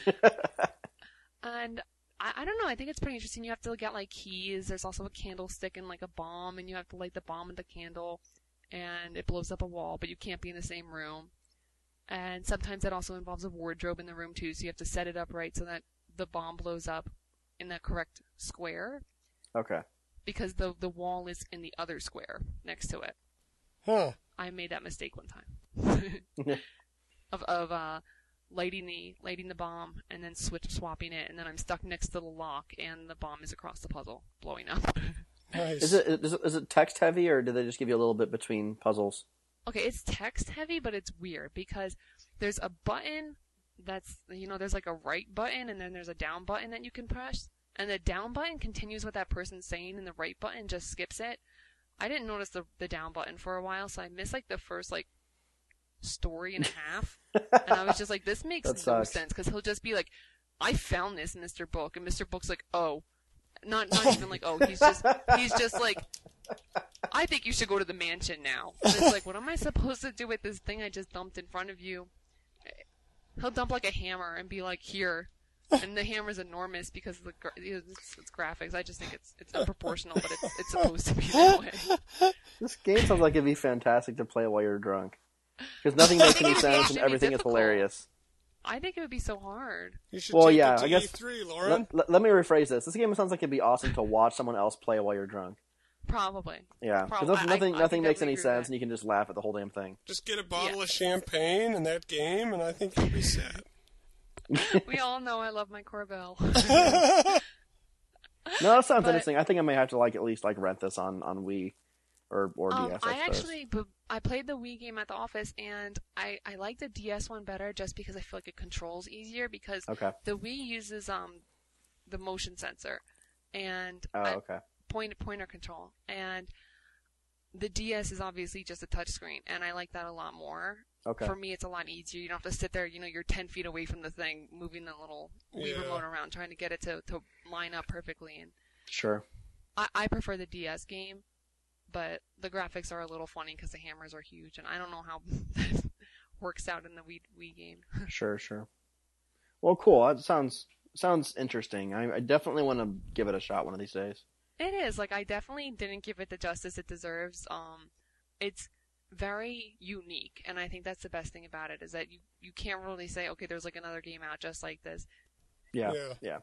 And I, I don't know, I think it's pretty interesting. You have to get like keys. There's also a candlestick and like a bomb, and you have to light the bomb with the candle, and it blows up a wall, but you can't be in the same room. And sometimes that also involves a wardrobe in the room too, so you have to set it up right so that the bomb blows up in the correct square, Okay. because the the wall is in the other square next to it. Huh. I made that mistake one time. of of uh lighting the lighting the bomb and then switch swapping it, and then I'm stuck next to the lock and the bomb is across the puzzle blowing up. Nice. Is it is it, is it text heavy, or do they just give you a little bit between puzzles? Okay, it's text heavy, but it's weird because there's a button that's, you know, there's like a right button and then there's a down button that you can press. and the down button continues what that person's saying, and the right button just skips it. I didn't notice the the down button for a while, so I missed like the first like story and a half, and I was just like, this makes That no sucks. sense, because he'll just be like, I found this in Mister Book, and Mister Book's like, oh, not not even like, oh, he's just he's just like, I think you should go to the mansion now. And it's like, what am I supposed to do with this thing I just dumped in front of you? He'll dump like a hammer and be like, here. And the hammer's enormous because of the gra- it's, it's graphics. I just think it's it's unproportional, but it's it's supposed to be that way. This game sounds like it'd be fantastic to play while you're drunk. Because nothing makes any it sense should and be everything is difficult. hilarious. I think it would be so hard. You should Well, take yeah, it to I guess- E three, Lauren. Let, let, let me rephrase this. This game sounds like it'd be awesome to watch someone else play while you're drunk. Probably. Yeah, because Probably. I- nothing, I- I nothing think I makes would any agree with sense, that. and you can just laugh at the whole damn thing. Just get a bottle Yeah. of champagne in that game, and I think you'll be set. We all know I love my Corbel. No, that sounds But- interesting. I think I may have to like at least like rent this on on Wii or or Um, D S. I I suppose. actually, b- I played the Wii game at the office, and I, I like the D S one better just because I feel like it controls easier, because Okay. the Wii uses um the motion sensor and Oh, I- okay. point pointer control, and the D S is obviously just a touchscreen, and I like that a lot more. Okay. For me, it's a lot easier. You don't have to sit there, you know, you're ten feet away from the thing, moving the little Wii Yeah. remote around, trying to get it to, to line up perfectly. And Sure. I, I prefer the D S game, but the graphics are a little funny because the hammers are huge, and I don't know how that works out in the Wii, Wii game. Sure. Sure. Well, cool. That sounds sounds interesting. I, I definitely want to give it a shot one of these days. It is. Like, I definitely didn't give it the justice it deserves. Um, it's very unique, and I think that's the best thing about it, is that you, you can't really say, okay, there's like another game out just like this. Yeah. Yeah. Yeah.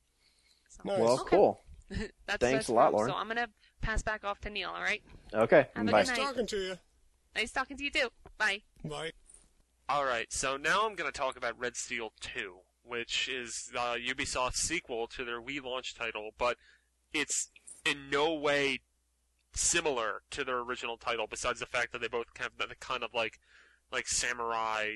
So, Nice. Well, Okay. cool. that's Thanks that's a lot, from- Lauren. So I'm going to pass back off to Neil, all right? Okay. Have a Bye. good Nice night. talking to you. Nice talking to you, too. Bye. Bye. Alright, so now I'm going to talk about Red Steel two, which is uh, Ubisoft's sequel to their Wii launch title, but it's in no way similar to their original title, besides the fact that they both have the kind of like like samurai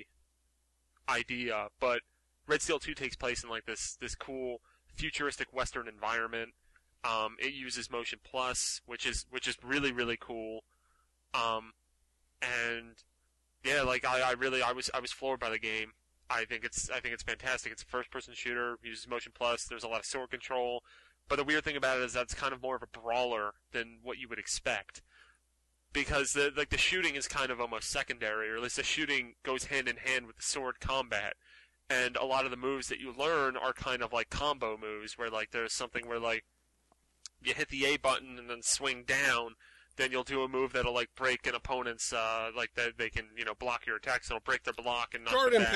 idea. But Red Steel two takes place in like this this cool futuristic Western environment. Um, it uses Motion Plus, which is which is really really cool. Um, and yeah, like I, I really I was I was floored by the game. I think it's I think it's fantastic. It's a first person shooter, uses Motion Plus. There's a lot of sword control. But the weird thing about it is that's kind of more of a brawler than what you would expect, because the like the shooting is kind of almost secondary, or at least the shooting goes hand in hand with the sword combat, and a lot of the moves that you learn are kind of like combo moves, where like there's something where like you hit the A button and then swing down, then you'll do a move that'll like break an opponent's uh like that they can you know block your attacks, it'll break their block and knock Guard them back.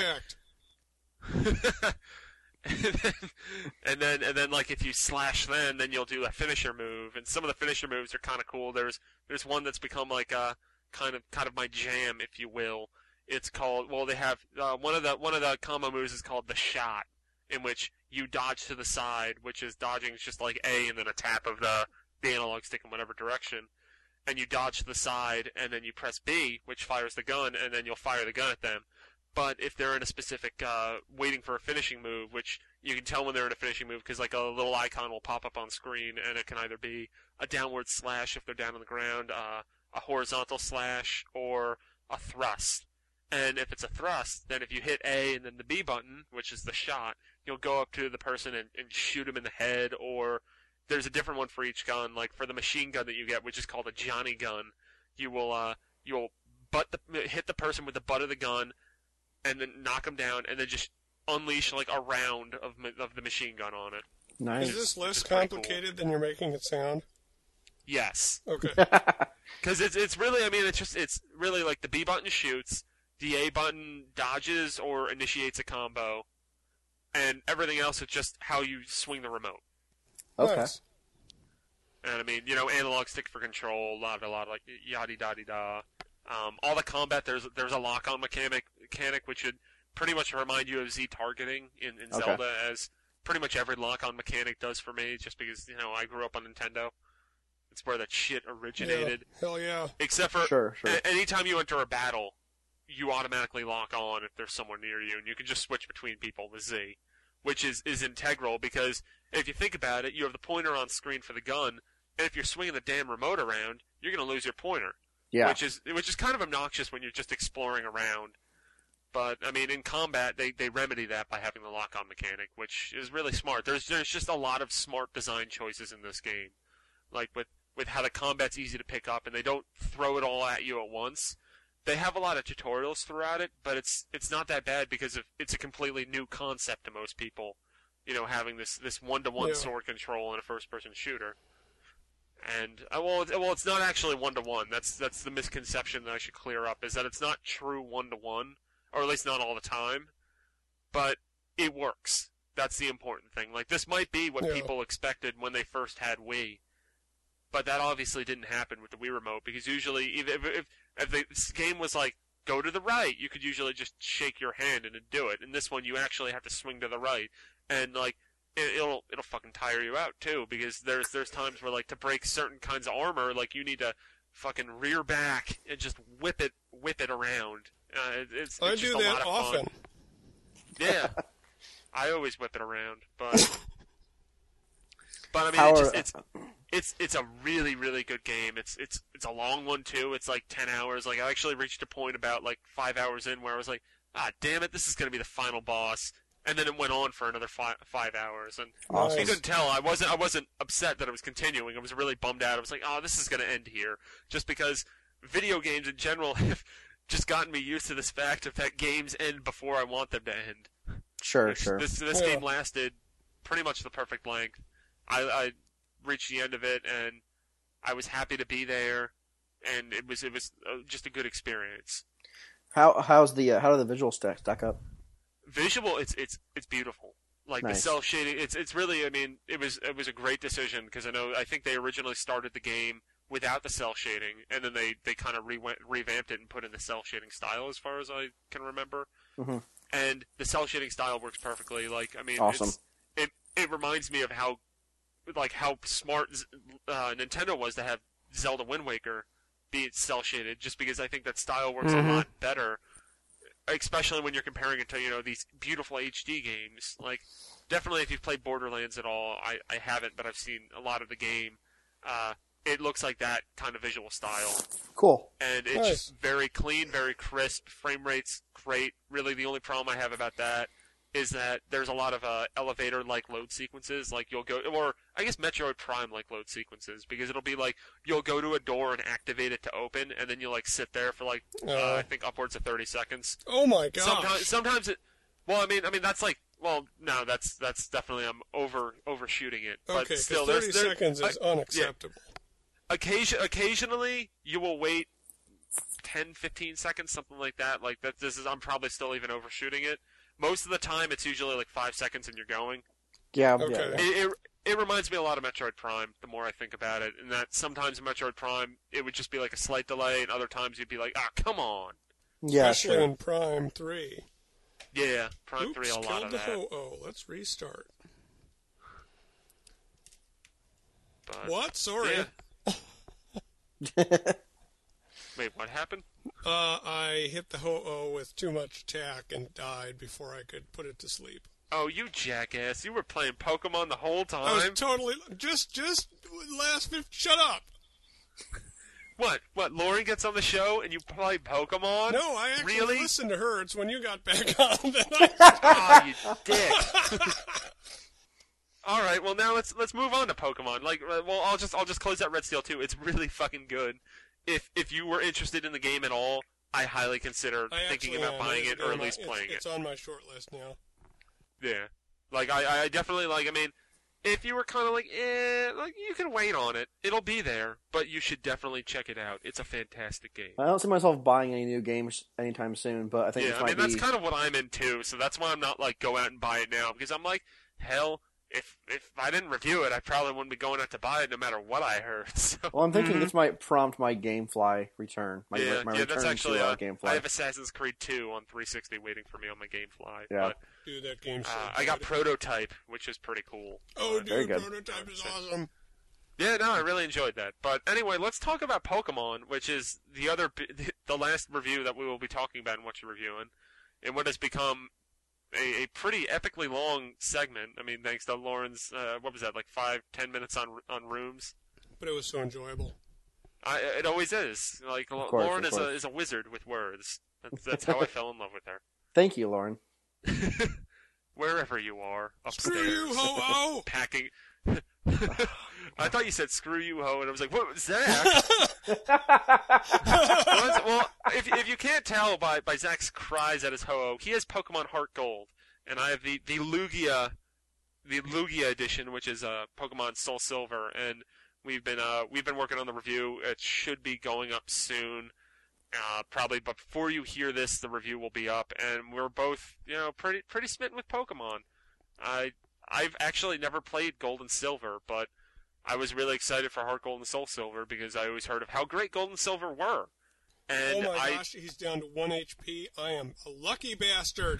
impact. and, then, and then and then like if you slash then then you'll do a finisher move, and some of the finisher moves are kind of cool. There's there's one that's become like a kind of kind of my jam, if you will. It's called well they have uh, one of the one of the combo moves is called the shot, in which you dodge to the side, which is dodging is just like A and then a tap of the the analog stick in whatever direction, and you dodge to the side and then you press B, which fires the gun, and then you'll fire the gun at them. But if they're in a specific, uh, waiting for a finishing move, which you can tell when they're in a finishing move because like a little icon will pop up on screen, and it can either be a downward slash if they're down on the ground, uh, a horizontal slash, or a thrust. And if it's a thrust, then if you hit A and then the B button, which is the shot, you'll go up to the person and, and shoot him in the head, or there's a different one for each gun. Like for the machine gun that you get, which is called a Johnny gun, you will, uh, you'll butt the, hit the person with the butt of the gun, and then knock them down, and then just unleash like a round of ma- of the machine gun on it. Nice. Is this less It's pretty cool. complicated than you're making it sound? Yes, Okay. because it's it's really I mean it's just it's really like the B button shoots, the A button dodges or initiates a combo, and everything else is just how you swing the remote. Okay. Nice. And I mean, you know, analog stick for control, la da la, like yada da da. Um, all the combat there's there's a lock on mechanic mechanic which should pretty much remind you of Z targeting in, in Okay. Zelda, as pretty much every lock on mechanic does for me, just because you know I grew up on Nintendo. It's where that shit originated. Yeah. Hell yeah. Except for Sure, sure. a- anytime you enter a battle, you automatically lock on if there's someone near you, and you can just switch between people with Z, which is, is integral because if you think about it, you have the pointer on screen for the gun, and if you're swinging the damn remote around, you're going to lose your pointer. Yeah. Which is which is kind of obnoxious when you're just exploring around. But, I mean, in combat, they, they remedy that by having the lock-on mechanic, which is really smart. There's there's just a lot of smart design choices in this game. Like, with, with how the combat's easy to pick up, and they don't throw it all at you at once. They have a lot of tutorials throughout it, but it's it's not that bad because of, it's a completely new concept to most people. You know, having this, this one-to-one Yeah. sword control in a first-person shooter. And, uh, well, it's, well, it's not actually one-to-one. That's, that's the misconception that I should clear up, is that it's not true one-to-one. Or at least not all the time, but it works. That's the important thing. Like, this might be what Yeah. people expected when they first had Wii, but that obviously didn't happen with the Wii Remote, because usually, if, if, if, if the this game was like, go to the right, you could usually just shake your hand and it'd do it. In this one, you actually have to swing to the right, and, like, it, it'll it'll fucking tire you out, too, because there's there's times where, like, to break certain kinds of armor, like, you need to fucking rear back and just whip it, whip it around. Uh, it, it's, I it's do just a that lot of often. fun. Yeah, I always whip it around, but but I mean, How it's, are- just, it's it's it's a really really good game. It's it's it's a long one too. It's like ten hours. Like I actually reached a point about like five hours in where I was like, ah, damn it, this is gonna be the final boss. And then it went on for another five five hours, and Awesome. you couldn't tell. I wasn't I wasn't upset that it was continuing. I was really bummed out. I was like, oh, this is gonna end here, just because video games in general have just gotten me used to this fact of that games end before I want them to end. Sure, This- sure. This this Yeah. game lasted pretty much the perfect length. I, I reached the end of it, and I was happy to be there, and it was it was uh, just a good experience. How how's the uh, how do the visuals stack stack up? Visual, it's it's it's beautiful. Like Nice. the cell shading, it's it's really. I mean, it was it was a great decision because I know I think they originally started the game without the cell shading, and then they, they kind of re- revamped it and put in the cell shading style, as far as I can remember. Mhm. And the cell shading style works perfectly. Like, I mean, Awesome. it's, it it reminds me of how, like, how smart uh, Nintendo was to have Zelda Wind Waker be cell shaded, just because I think that style works Mhm. a lot better, especially when you're comparing it to, you know, these beautiful H D games. Like, definitely if you've played Borderlands at all, I, I haven't, but I've seen a lot of the game. Uh, it looks like that kind of visual style. Cool. And it's Nice. just very clean, very crisp. Frame rate's great. Really, the only problem I have about that is that there's a lot of uh, elevator-like load sequences. Like, you'll go, or I guess Metroid Prime-like load sequences, because it'll be like, you'll go to a door and activate it to open, and then you'll, like, sit there for, like, uh, Uh. I think upwards of thirty seconds. Oh my gosh. Sometimes, sometimes it, well, I mean, I mean, that's like, well, no, that's, that's definitely, I'm over, overshooting it. But Okay, 'cause still, thirty there's, there, seconds is I- unacceptable. occasion, occasionally you will wait ten, fifteen seconds, something like that. Like that, this is I'm probably still even overshooting it. Most of the time, it's usually like five seconds and you're going. Yeah, Okay. yeah, yeah. It, it it reminds me a lot of Metroid Prime. The more I think about it, and that sometimes in Metroid Prime it would just be like a slight delay, and other times you'd be like, ah, come on. Yeah, Especially sure. in Prime three. Yeah, Prime Oops, Three, a lot killed of the that. ho-oh. Let's restart. But, What? Sorry. Yeah. Wait, what happened? Uh, I hit the ho-oh with too much attack and died before I could put it to sleep. Oh, you jackass! You were playing Pokemon the whole I was time. totally just just last fifty. Shut up. What? What? Lauren gets on the show and you play Pokemon? No, I actually Really? listened to her. It's when you got back on that I Oh, you dick! All right, well now let's let's move on to Pokemon. Like, uh, well, I'll just I'll just close out Red Steel two. It's really fucking good. If if you were interested in the game at all, I highly consider I thinking actually about am. buying It's it or at on my- least it's- playing It's it. on my short list now. Yeah, like I I definitely like. I mean, if you were kind of like, eh, like you can wait on it. It'll be there, but you should definitely check it out. It's a fantastic game. I don't see myself buying any new games anytime soon, but I think Yeah, this I might mean that's be. kind of what I'm into, so that's why I'm not like go out and buy it now, because I'm like, hell, if if I didn't review it, I probably wouldn't be going out to buy it no matter what I heard. So Well, I'm thinking Mhm. this might prompt my GameFly return. My, yeah, my yeah, return that's actually to uh, uh, GameFly. I have Assassin's Creed two on three sixty waiting for me on my GameFly. Yeah. But Dude, that game's so uh, I got good. Prototype, which is pretty cool. Oh, Uh, dude, Very good. Prototype is awesome. Yeah, no, I really enjoyed that. But anyway, let's talk about Pokemon, which is the other, b- the last review that we will be talking about and what you're reviewing, and what has become a, a pretty epically long segment. I mean, thanks to Lauren's, uh, what was that, like five, ten minutes on on rooms? But it was so enjoyable. I, it always is. Like, course, Lauren of is a course. is a wizard with words. That's, that's how I fell in love with her. Thank you, Lauren. Wherever you are, upstairs, Screw you, ho-ho! packing. I thought you said "screw you, ho," and I was like, "What, Zach?" well, well, if if you can't tell by, by Zach's cries at his ho-oh, he has Pokemon Heart Gold, and I have the, the Lugia, the Lugia edition, which is uh, Pokemon Soul Silver, and we've been uh we've been working on the review. It should be going up soon, uh, probably. But before you hear this, the review will be up, and we're both you know pretty pretty smitten with Pokemon. I I've actually never played Gold and Silver, but I was really excited for Heart Gold and Soul Silver because I always heard of how great Gold and Silver were. And oh my I, gosh, he's down to one H P. I am a lucky bastard.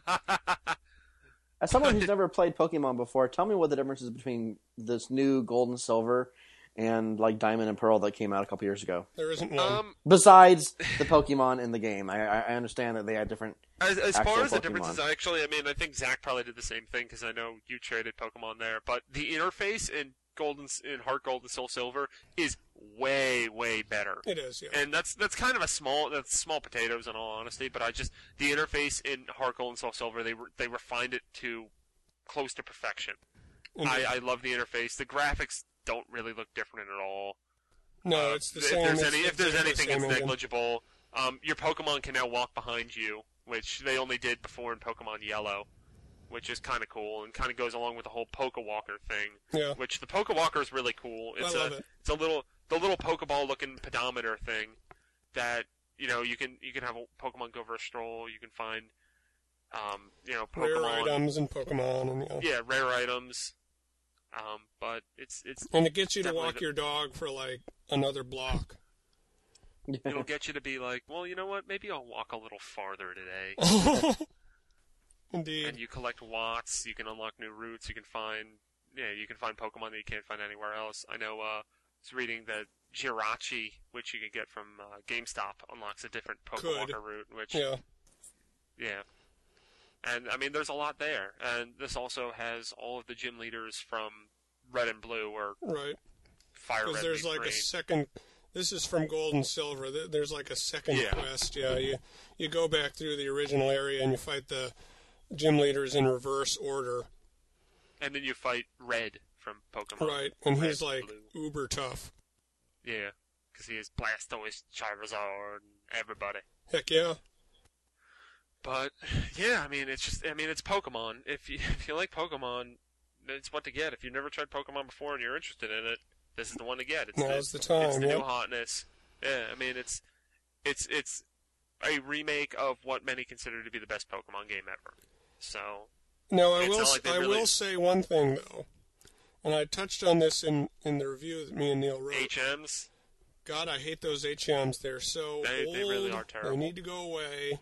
As someone who's never played Pokemon before, tell me what the difference is between this new Gold and Silver and like Diamond and Pearl that came out a couple years ago. There isn't one. um, Besides the Pokemon in the game, I, I I understand that they had different. as, as actual far as the Pokemon. differences, actually, I mean, I think Zach probably did the same thing because I know you traded Pokemon there. But the interface in Gold and in Heart Gold and Soul Silver is way way better. It is, yeah. And that's that's kind of a small that's small potatoes in all honesty. But I just the interface in Heart Gold and Soul Silver they re- they refined it to close to perfection. Indeed. I, I love the interface. The graphics don't really look different at all. no, Uh, it's the if same. There's it's any, if there's exactly the anything, same it's engine. negligible. Um, your Pokemon can now walk behind you, which they only did before in Pokemon Yellow, which is kind of cool and kind of goes along with the whole Pokewalker thing. Yeah. Which the Pokewalker is really cool. It's I love a it. it's a little the little Pokeball looking pedometer thing that you know you can you can have a Pokemon go for a stroll. You can find um, you know Rare Pokemon items and Pokemon, and you know. yeah rare items. Um, but it's it's And it gets you to Definitely walk the- your dog for like another block. it'll get you to be like, well, you know what? Maybe I'll walk a little farther today. Indeed. And you collect watts. You can unlock new routes. You can find, yeah, you can find Pokemon that you can't find anywhere else. I know. Uh, I was reading that Jirachi, which you can get from uh, GameStop, unlocks a different Pokewalker Could. route. Which, Yeah. yeah. And I mean, there's a lot there. And this also has all of the gym leaders from Red and Blue, or Right. Fire Because Red there's meets like Green. a second. This is from Gold and Silver. Th- There's like a second Yeah. quest. Yeah. You you go back through the original area and you fight the gym leaders in reverse order. And then you fight Red from Pokemon. Right. And Red, he's like Blue. uber tough. Yeah, because he is Blastoise, Charizard, everybody. Heck yeah. But yeah, I mean, it's just, I mean, it's Pokemon. If you if you like Pokemon, it's what to get. If you've never tried Pokemon before and you're interested in it, this is the one to get. It's Now's the, the time, It's the yeah. new hotness. Yeah, I mean, it's it's it's a remake of what many consider to be the best Pokemon game ever. So Now I It's will not s like they I really- will say one thing though, and I touched on this in in the review that me and Neil wrote. H Ms, God, I hate those H Ms. They're so They- old. they really are terrible. They need to go away.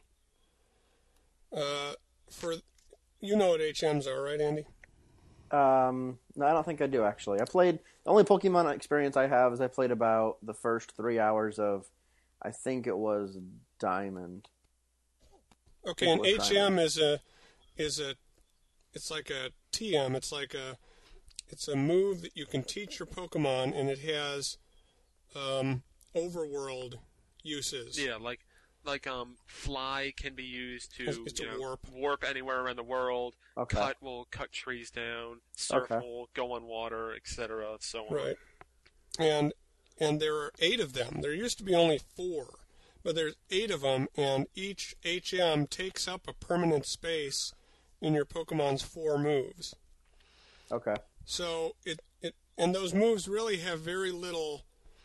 Uh, for you know what H Ms are, right, Andy? Um, no, I don't think I do actually. I played the only Pokemon experience I have is I played about the first three hours of, I think it was Diamond. Okay, an What H M kind? is a is a it's like a T M. It's like a it's a move that you can teach your Pokemon, and it has um, overworld uses. yeah, like like um, Fly can be used to It's- it's you a know, warp. warp anywhere around the world. Okay. Cut will cut trees down. Surf Okay. will go on water, et cetera. So on. Right. And and there are eight of them. There used to be only four, but there's eight of them, and each H M takes up a permanent space in your Pokemon's four moves. Okay. So it, it and those moves really have very little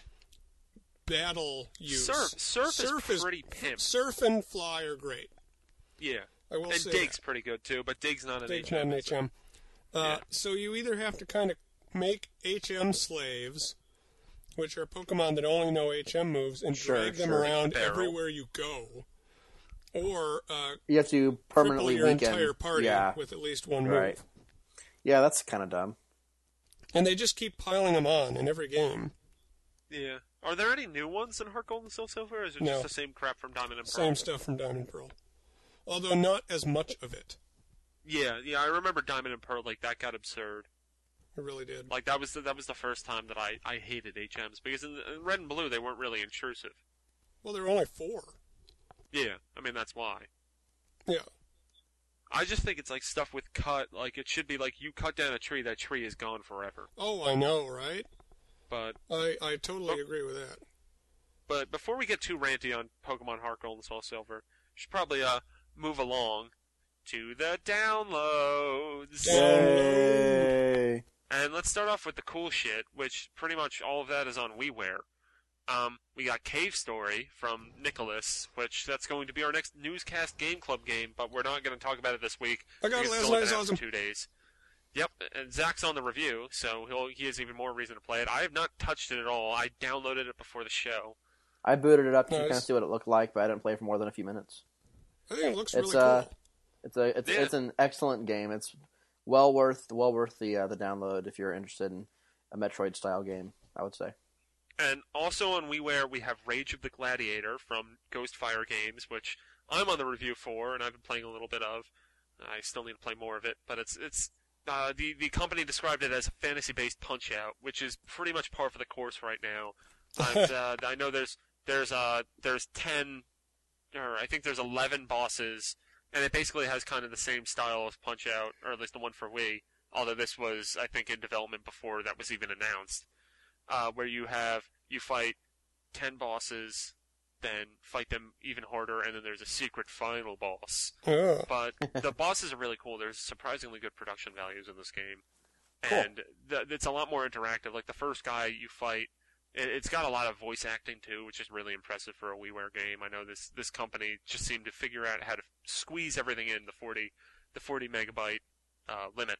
battle use. Surf, surf, is pretty pimp. Surf and Fly are great. Yeah, I will and say Dig's that. pretty good too, but Dig's not an Dig's H M. not an H M. Uh, Yeah. So you either have to kind of make H M slaves, which are Pokemon that only know H M moves, and Sure, drag them sure. around Barrel. everywhere you go, or uh, You have to cripple permanently your weaken. entire party Yeah. with at least one Right. move. Yeah, that's kind of dumb. And they just keep piling them on in every game. Yeah. Are there any new ones in Heart Gold and Soul Silver, or is it No. just the same crap from Diamond and Pearl? Same stuff from Diamond and Pearl. Although not as much of it. Yeah, yeah, I remember Diamond and Pearl, like, that got absurd. It really did. Like, that was the, that was the first time that I, I hated H Ms, because in, in Red and Blue, they weren't really intrusive. Well, there were only four. Yeah, I mean, that's why. Yeah. I just think it's like stuff with cut, like, it should be like, you cut down a tree, that tree is gone forever. Oh, I know, right? But... I, I totally oh, agree with that. But before we get too ranty on Pokemon Heart Gold and Soul Silver, we should probably, uh, move along to the downloads. Yay! And let's start off with the cool shit, which pretty much all of that is on WiiWare. Um, we got Cave Story from Nicholas, which that's going to be our next Newscast Game Club game, but we're not going to talk about it this week. I got it last night. night. It's awesome. Two days. Yep, and Zach's on the review, so he'll he has even more reason to play it. I have not touched it at all. I downloaded it before the show. I booted it up to Nice. kind of see what it looked like, but I didn't play for more than a few minutes. I think it looks It's really uh, cool. it's a it's Yeah. it's an excellent game. It's well worth well worth the uh, the download if you're interested in a Metroid style game. I would say. And also on WiiWare, we have Rage of the Gladiator from Ghostfire Games, which I'm on the review for, and I've been playing a little bit of. I still need to play more of it, but it's it's uh, the the company described it as a fantasy-based Punch-Out, which is pretty much par for the course right now. I've, uh, I know there's there's uh there's ten, or I think there's eleven bosses, and it basically has kind of the same style as Punch-Out, or at least the one for Wii. Although this was, I think, in development before that was even announced. Uh, where you have, you fight ten bosses, then fight them even harder, and then there's a secret final boss. Yeah. But the bosses are really cool. There's surprisingly good production values in this game. Cool. And th- it's a lot more interactive. Like, the first guy you fight, it- it's got a lot of voice acting, too, which is really impressive for a WiiWare game. I know this, this company just seemed to figure out how to squeeze everything in, the forty, the forty megabyte uh, limit.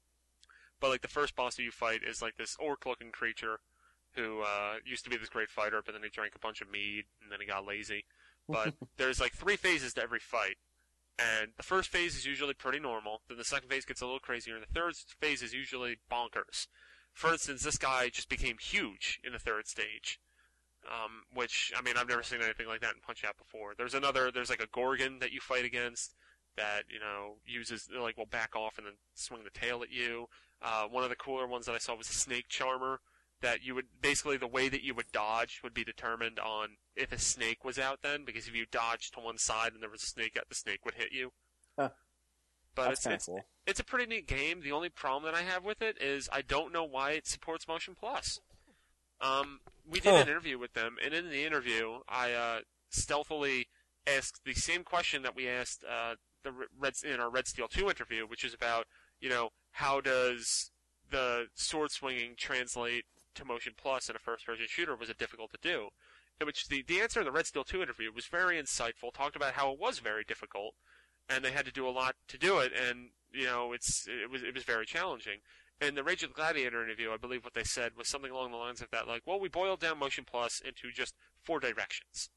But, like, the first boss that you fight is, like, this orc-looking creature who uh, used to be this great fighter, but then he drank a bunch of mead, and then he got lazy. But there's like three phases to every fight, and the first phase is usually pretty normal, then the second phase gets a little crazier, and the third phase is usually bonkers. For instance, this guy just became huge in the third stage, um, which, I mean, I've never seen anything like that in Punch-Out before. There's another, there's like a Gorgon that you fight against that, you know, uses, like, will back off and then swing the tail at you. Uh, one of the cooler ones that I saw was a Snake Charmer, that you would, basically the way that you would dodge would be determined on if a snake was out then, because if you dodged to one side and there was a snake out, the snake would hit you. Huh. But That's it's kinda it's, cool. it's a pretty neat game. The only problem that I have with it is I don't know why it supports Motion Plus. Um, we did Huh. an interview with them, and in the interview, I uh, stealthily asked the same question that we asked uh, the Red in our Red Steel two interview, which is about, you know, how does the sword swinging translate to Motion Plus in a first-person shooter? Was it difficult to do? In which the, the answer in the Red Steel two interview was very insightful, talked about how it was very difficult, and they had to do a lot to do it, and, you know, it's it was it was very challenging. In the Rage of the Gladiator interview, I believe what they said was something along the lines of that, like, well, we boiled down Motion Plus into just four directions.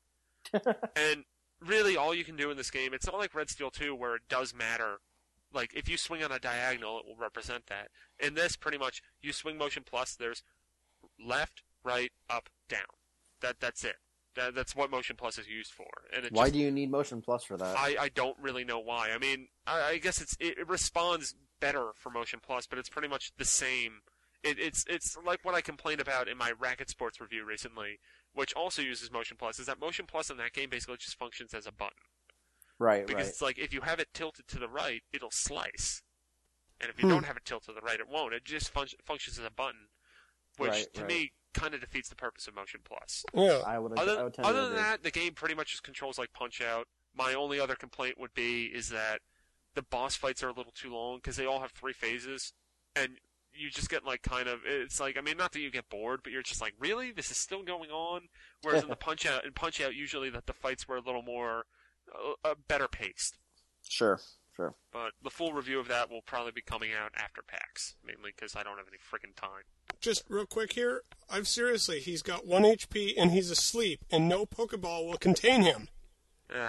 And really, all you can do in this game, it's not like Red Steel two where it does matter. Like, if you swing on a diagonal, it will represent that. In this, pretty much, you swing Motion Plus, there's left, right, up, down. That That's it. That, that's what Motion Plus is used for. And it Why just, do you need Motion Plus for that? I, I don't really know why. I mean, I, I guess it's it, it responds better for Motion Plus, but it's pretty much the same. It, it's it's like what I complained about in my Racket Sports review recently, which also uses Motion Plus, is that Motion Plus in that game basically just functions as a button. right, Because right. it's like, if you have it tilted to the right, it'll slice. And if you Hmm. don't have it tilted to the right, it won't. It just fun- functions as a button, which Right, to right. me kind of defeats the purpose of Motion Plus. Yeah. I would. Other, I would tend other to than agree. that, the game pretty much just controls like Punch-Out. My only other complaint would be is that the boss fights are a little too long, because they all have three phases, and you just get like kind of, it's like, I mean, not that you get bored, but you're just like, really? This is still going on? Whereas in the Punch-Out, in Punch-Out, usually that the fights were a little more, uh, uh, better paced. Sure, sure. But the full review of that will probably be coming out after PAX, mainly because I don't have any freaking time. Just real quick here, I'm seriously, he's got one H P and he's asleep, and no Pokeball will contain him. Yeah.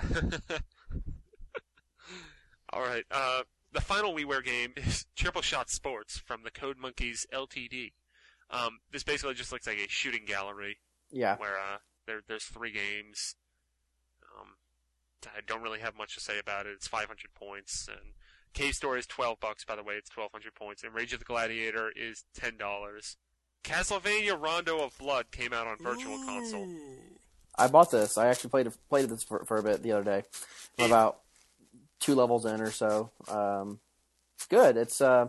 All right. Uh, the final WiiWare game is Triple Shot Sports from the Code Monkeys Limited. Um, this basically just looks like a shooting gallery Yeah. where uh, there, there's three games. Um, I don't really have much to say about it. It's five hundred points, and Cave Story is twelve bucks, by the way. It's twelve hundred points. And Rage of the Gladiator is ten dollars. Castlevania Rondo of Blood came out on Virtual Ooh. Console. I bought this. I actually played played this for, for a bit the other day. I'm about two levels in or so. Um, it's good. It's uh,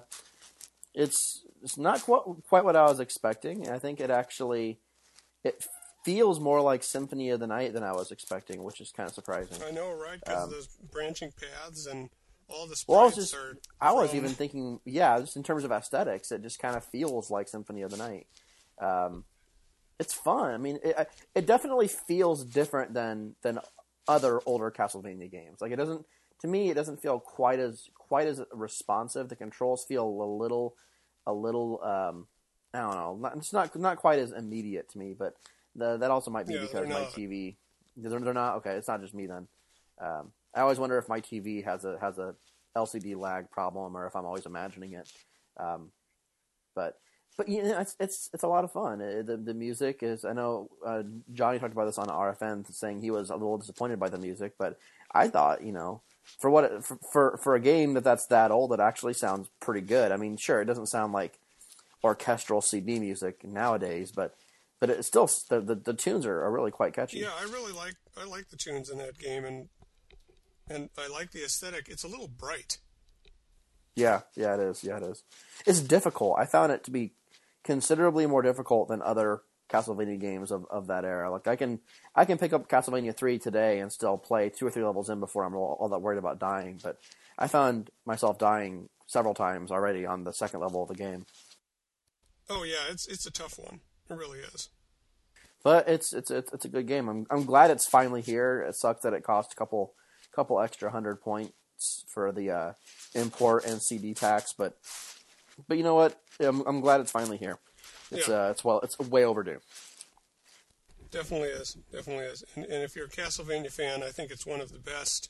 it's it's not quite quite what I was expecting. I think it actually it feels more like Symphony of the Night than I was expecting, which is kind of surprising. I know, right? Because Um, of those branching paths and all the sprites Well, I was just are I was from- even thinking, yeah, just in terms of aesthetics, it just kind of feels like Symphony of the Night. Um, it's fun. I mean, it it definitely feels different than than other older Castlevania games. Like it doesn't, to me, it doesn't feel quite as quite as responsive. The controls feel a little a little um, I don't know, not, it's not not quite as immediate to me, but the, that also might be Yeah, because they're my not. T V they're, they're not okay. It's not just me then. Um, I always wonder if my T V has a has a L C D lag problem or if I'm always imagining it. Um, but but you know, it's it's it's a lot of fun. It, the the music is. I know uh, Johnny talked about this on R F N, saying he was a little disappointed by the music, but I thought, you know, for what it, for, for for a game that that's that old, it actually sounds pretty good. I mean, sure, it doesn't sound like orchestral C D music nowadays, but but it's still the the, the tunes are, are really quite catchy. Yeah, I really like I like the tunes in that game, and and I like the aesthetic. It's a little bright. Yeah, yeah, it is. Yeah, it is. It's difficult. I found it to be considerably more difficult than other Castlevania games of, of that era. Like I can I can pick up Castlevania three today and still play two or three levels in before I'm all, all that worried about dying. But I found myself dying several times already on the second level of the game. Oh yeah, it's it's a tough one. It really is. But it's it's it's, it's a good game. I'm I'm glad it's finally here. It sucks that it cost a couple couple extra hundred points for the uh, import and C D tax, but but you know what? I'm I'm glad it's finally here. It's Yeah. uh it's well it's way overdue. Definitely is. Definitely is. And, and if you're a Castlevania fan, I think it's one of the best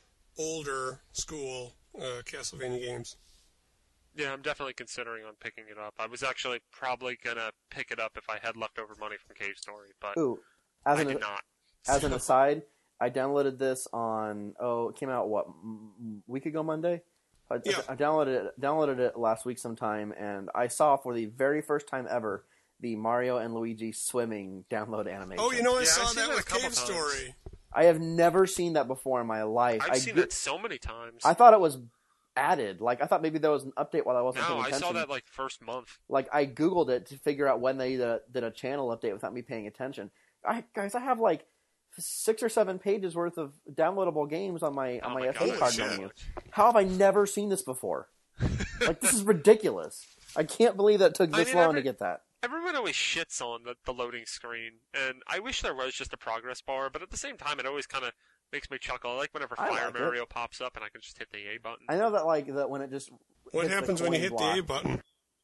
older school uh, Castlevania games. Yeah, I'm definitely considering on picking it up. I was actually probably gonna pick it up if I had leftover money from Cave Story, but Ooh, as I an did not. as an aside, I downloaded this on oh it came out what m- week ago Monday. I, Yeah. I downloaded it downloaded it last week sometime, and I saw for the very first time ever the Mario and Luigi swimming download animation. Oh, you know, I Yeah, saw I've seen that that a with couple Cave times. Story. I have never seen that before in my life. I've I seen go- that so many times. I thought it was added. Like I thought maybe there was an update while I wasn't no, paying I attention. saw that like first month. Like I googled it to figure out when they did a, did a channel update without me paying attention. I guys, I have like six or seven pages worth of downloadable games on my on Oh my, my S D God, card shit. menu. How have I never seen this before? Like this is ridiculous. I can't believe that it took I this mean, long every- to get that. Everyone always shits on the, the loading screen, and I wish there was just a progress bar, but at the same time, it always kind of makes me chuckle. I like whenever I Fire like it. Mario pops up and I can just hit the A button. I know that like that when it just What hits the happens when you coin hit block. the A button?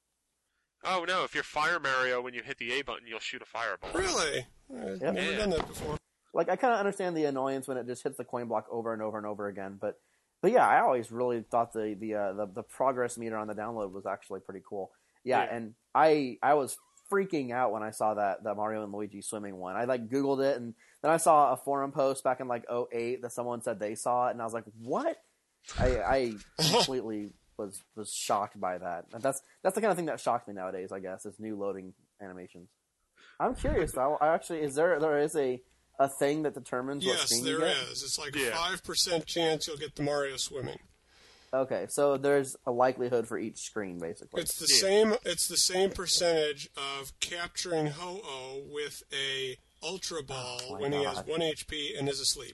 Oh no, if you're Fire Mario, when you hit the A button, you'll shoot a fireball. Really? I've Yep. never Yeah. done that before. Like I kind of understand the annoyance when it just hits the coin block over and over and over again, but but yeah, I always really thought the the uh, the, the progress meter on the download was actually pretty cool. Yeah, Yeah. and I I was freaking out when I saw that that Mario and Luigi swimming one. I like Googled it, and then I saw a forum post back in like oh eight that someone said they saw it, and I was like, what? I I completely was was shocked by that. And that's that's the kind of thing that shocked me nowadays. I guess is new loading animations. I'm curious though. I actually is there there is a a thing that determines what Yes, screen there you get? is. It's like Yeah. a five percent chance you'll get the Mario swimming. Okay, so there's a likelihood for each screen, basically. It's the Yeah. same. It's the same percentage of capturing Ho-Oh with a Ultra Ball Oh, my when he has God. one H P and is asleep.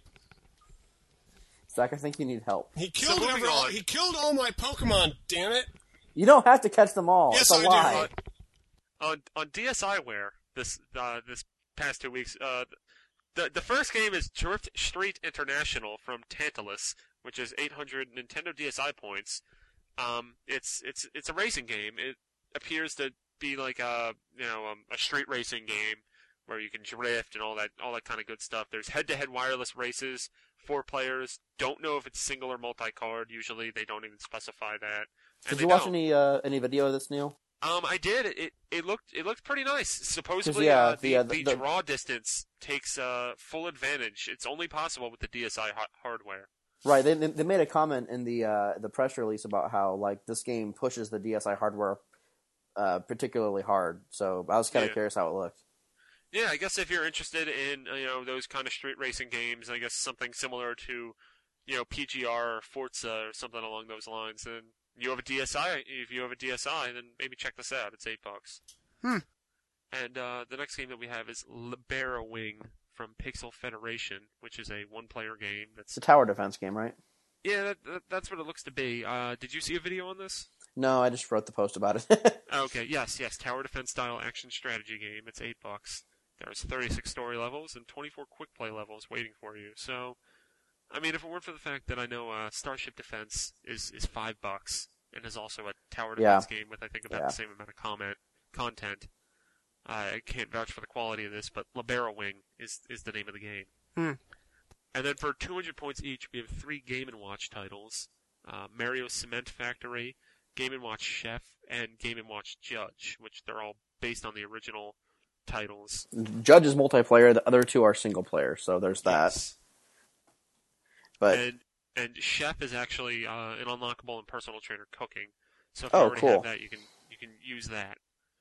Zach, I think you need help. He killed moving every, all, on. he killed all my Pokemon. Damn it! You don't have to catch them all. Yes, it's a I do. lie. On on DSiWare this uh, this past two weeks, uh, the the first game is Drift Street International from Tantalus, which is eight hundred Nintendo D S I points. Um, it's it's it's a racing game. It appears to be like a you know um, a street racing game where you can drift and all that all that kind of good stuff. There's head-to-head wireless races, four players. Don't know if it's single or multi-card. Usually they don't even specify that. And Did they you watch don't. any uh, any video of this, Neil? Um, I did. It it looked it looked pretty nice. Supposedly, yeah, uh, the, the, uh, the, the- the- draw distance takes uh, full advantage. It's only possible with the D S I ha- hardware. Right. They they made a comment in the uh, the press release about how like this game pushes the D S I hardware uh, particularly hard. So I was kind of Yeah. curious how it looked. Yeah, I guess if you're interested in uh, you know those kind of street racing games, I guess something similar to you know P G R or Forza or something along those lines, then you have a D S I. If you have a D S I, then maybe check this out. It's eight bucks. Hmm. And uh, the next game that we have is Libera Wing from Pixel Federation, which is a one-player game. That's It's a tower defense game, right? yeah, that, that, that's what it looks to be. Uh, did you see a video on this? No, I just wrote the post about it. Okay, yes, yes, tower defense style action strategy game. It's eight bucks. There's thirty-six story levels and twenty-four quick play levels waiting for you. So, I mean, if it weren't for the fact that I know uh, Starship Defense is, is five bucks and is also a tower Yeah. defense game with I think about Yeah. the same amount of comment content, I can't vouch for the quality of this, but Libera Wing is is the name of the game. Hmm. And then for two hundred points each, we have three Game and Watch titles: uh, Mario Cement Factory, Game and Watch Chef, and Game and Watch Judge, which they're all based on the original titles. Judge is multiplayer. The other two are single player. So there's that. Yes. But And and Chef is actually uh, an unlockable and personal trainer cooking. So if you Oh, already cool. have that, you can you can use that.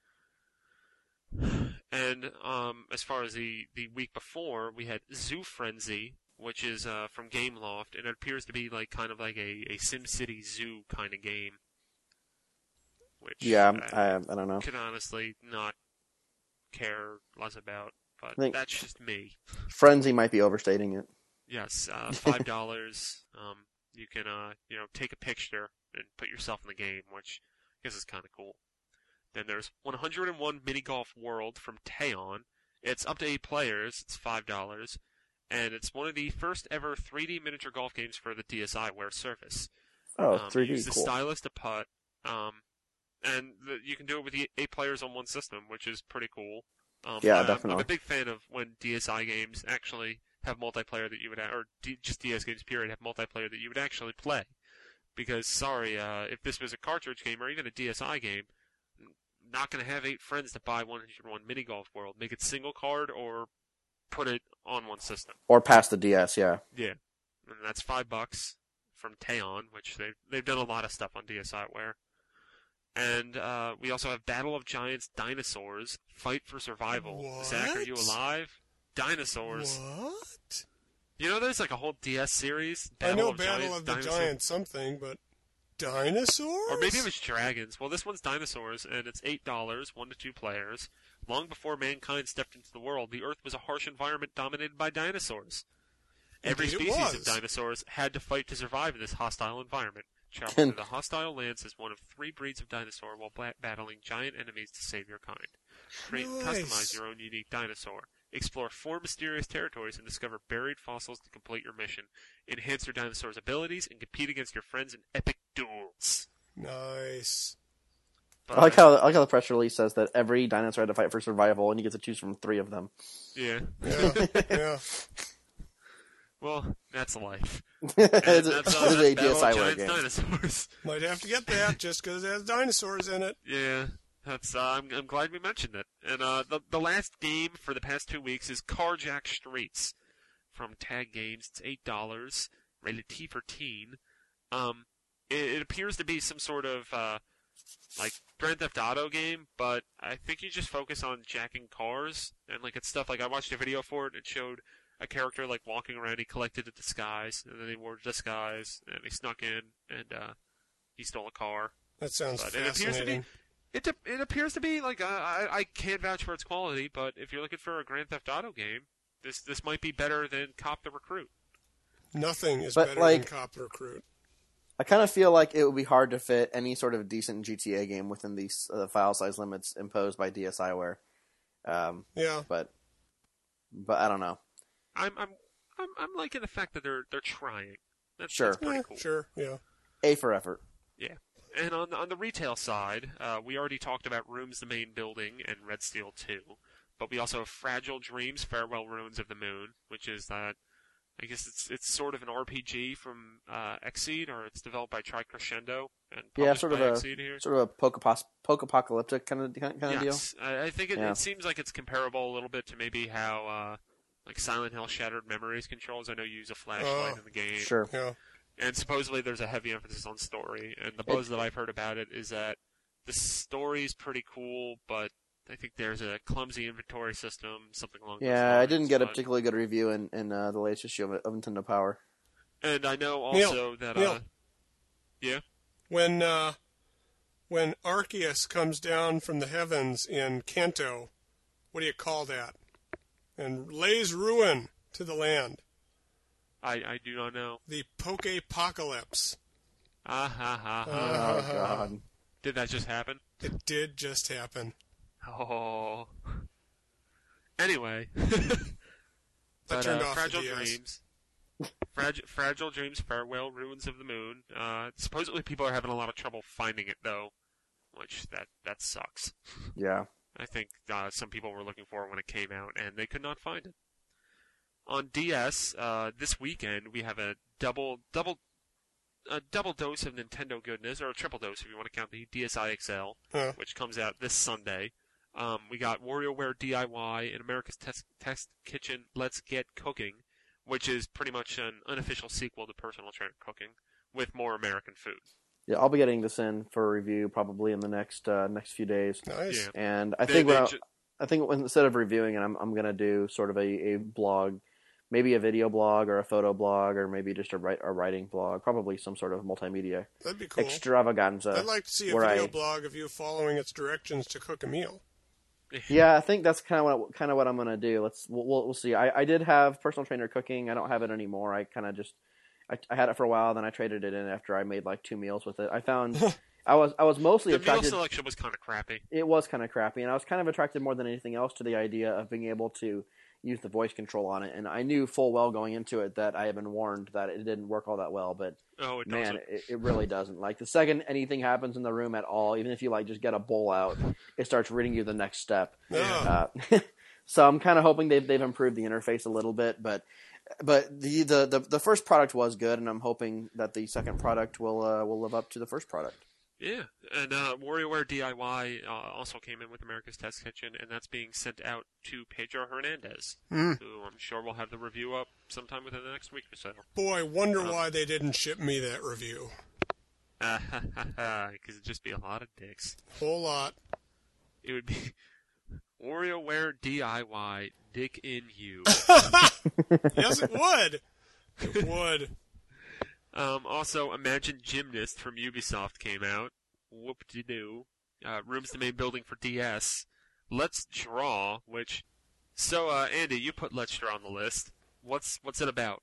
And um, as far as the, the week before, we had Zoo Frenzy, which is uh, from Gameloft, and it appears to be like kind of like a, a SimCity Zoo kind of game. Which yeah, I, I I don't know. could honestly not care less about, but I think- that's just me. Frenzy might be overstating it. Yes, uh, five dollars. um, you can uh, you know take a picture and put yourself in the game, which I guess is kind of cool. Then there's one hundred one Mini Golf World from Teon. It's up to eight players. It's five dollars, and it's one of the first ever three D miniature golf games for the D S I Wear Surface. Oh, um, three you D, use the cool. stylus to putt, um, and the, you can do it with the eight players on one system, which is pretty cool. Um, Yeah, I, I'm- I'm definitely. a big fan of when D S I games actually have multiplayer that you would, or D, just D S games period have multiplayer that you would actually play. Because sorry, uh, if this was a cartridge game or even a D S I game, not going to have eight friends to buy one hundred one Mini Golf World. Make it single card or put it on one system. Or past the D S, yeah. Yeah, and that's five bucks from Teon, which they've they've done a lot of stuff on D S I Ware. And uh, we also have Battle of Giants Dinosaurs Fight for Survival. Zach, are you What? alive? Dinosaurs. What? You know, there's like a whole D S series. I know of Battle Giants, of the Dinosaurs. Giants something, but dinosaurs? Or maybe it was dragons. Well, this one's dinosaurs, and it's eight dollars, one to two players. Long before mankind stepped into the world, the Earth was a harsh environment dominated by dinosaurs. Every Indeed it species of was. dinosaurs had to fight to survive in this hostile environment. Travel through the hostile lands as one of three breeds of dinosaur while ba- battling giant enemies to save your kind. Create and Nice. customize your own unique dinosaur. Explore four mysterious territories and discover buried fossils to complete your mission. Enhance your dinosaur's abilities and compete against your friends in epic duels. Nice. I like how I like how the press release says that every dinosaur had to fight for survival, and you get to choose from three of them. Yeah. Yeah, yeah. Well, that's life. it's And a, that's, it's uh, a that's D S I Battle Ware of game. Giants Dinosaurs. Might have to get that just because it has dinosaurs in it. Yeah, that's. Uh, I'm, I'm glad we mentioned it. And uh, the the last game for the past two weeks is Carjack Streets from Tag Games. It's eight dollars, rated T for teen. Um, it, it appears to be some sort of uh, like Grand Theft Auto game, but I think you just focus on jacking cars and like it's stuff like I watched a video for it. And it showed a character like walking around. He collected a disguise, and then he wore a disguise, and he snuck in, and uh, he stole a car. That sounds But it appears to be fascinating. it de- it appears to be like uh, I I can't vouch for its quality, but if you're looking for a Grand Theft Auto game, this this might be better than Cop the Recruit. Nothing is But, better like- than Cop Recruit. I kind of feel like it would be hard to fit any sort of decent G T A game within these uh, file size limits imposed by D S I Ware. Um, Yeah. but but I don't know. I'm I'm I'm, I'm liking the fact that they're they're trying. That's, Sure. that's pretty Yeah, cool. Sure, yeah. A for effort. Yeah. And on on the retail side, uh, we already talked about Rooms the Main Building and Red Steel two, but we also have Fragile Dreams, Farewell Ruins of the Moon, which is that. I guess it's it's sort of an R P G from uh, Xseed, or it's developed by Tricrescendo and Yeah, published sort of by a Xseed here. sort of a poke apocalyptic kind of kind of deal. Yes, I, I think it, Yeah. it seems like it's comparable a little bit to maybe how uh, like Silent Hill Shattered Memories controls. I know you use a flashlight Oh, in the game. Sure. Yeah. And supposedly there's a heavy emphasis on story. And the buzz that I've heard about it is that the story's pretty cool, but I think there's a clumsy inventory system, something along those lines. Yeah, I didn't get a but- particularly good review in, in uh, the latest issue of, of Nintendo Power. And I know Neil, also that, Neil. uh, yeah, When uh, when Arceus comes down from the heavens in Kanto, what do you call that? And lays ruin to the land. I, I do not know. The Pokepocalypse. Ah ha ha ha. Oh, God. Did that just happen? It did just happen. Oh. Anyway. I but, turned uh, off Fragile the D S. Dreams. Frag- Fragile Dreams Farewell Ruins of the Moon. Uh, supposedly people are having a lot of trouble finding it, though. Which, that, that sucks. Yeah. I think uh, some people were looking for it when it came out, and they could not find it. On D S, uh, this weekend, we have a double, double, a double dose of Nintendo goodness, or a triple dose if you want to count the D S i X L, Huh. which comes out this Sunday. Um, we got WarioWare D I Y and America's Test, Test Kitchen Let's Get Cooking, which is pretty much an unofficial sequel to Personal Trainer Cooking, with more American food. Yeah, I'll be getting this in for review probably in the next uh, next few days. Nice. Yeah. And I They- think they what I, ju- I think when, instead of reviewing it, I'm I'm gonna do sort of a, a blog, maybe a video blog or a photo blog or maybe just a write a writing blog, probably some sort of multimedia That'd be cool. extravaganza. I'd like to see a where video I- blog of you following its directions to cook a meal. Yeah, I think that's kind of what kind of what I'm gonna do. Let's we'll we'll, we'll see. I, I did have Personal Trainer Cooking. I don't have it anymore. I kind of just I, I had it for a while, then I traded it in after I made like two meals with it. I found I was I was mostly The meal attracted. selection was kind of crappy. It was kind of crappy, and I was kind of attracted more than anything else to the idea of being able to use the voice control on it. And I knew full well going into it that I had been warned that it didn't work all that well, but Oh, it man, doesn't. it, it really doesn't. Like the second anything happens in the room at all, even if you like just get a bowl out, it starts reading you the next step. Yeah. Uh, so I'm kind of hoping they've they've improved the interface a little bit, but but the, the, the, the first product was good, and I'm hoping that the second product will uh, will live up to the first product. Yeah, and uh, WarioWare D I Y uh, also came in with America's Test Kitchen, and that's being sent out to Pedro Hernandez, Mm. who I'm sure will have the review up sometime within the next week or so. Boy, wonder Uh, why they didn't ship me that review. Uh, because it'd just be a lot of dicks. Whole lot. It would be WarioWare D I Y, Dick in You. Yes, it would. It would. Um, also, Imagine Gymnast from Ubisoft came out. Whoop-de-doo. Uh, Rooms the Main Building for D S. Let's Draw, which... So, uh, Andy, you put Let's Draw on the list. What's what's it about?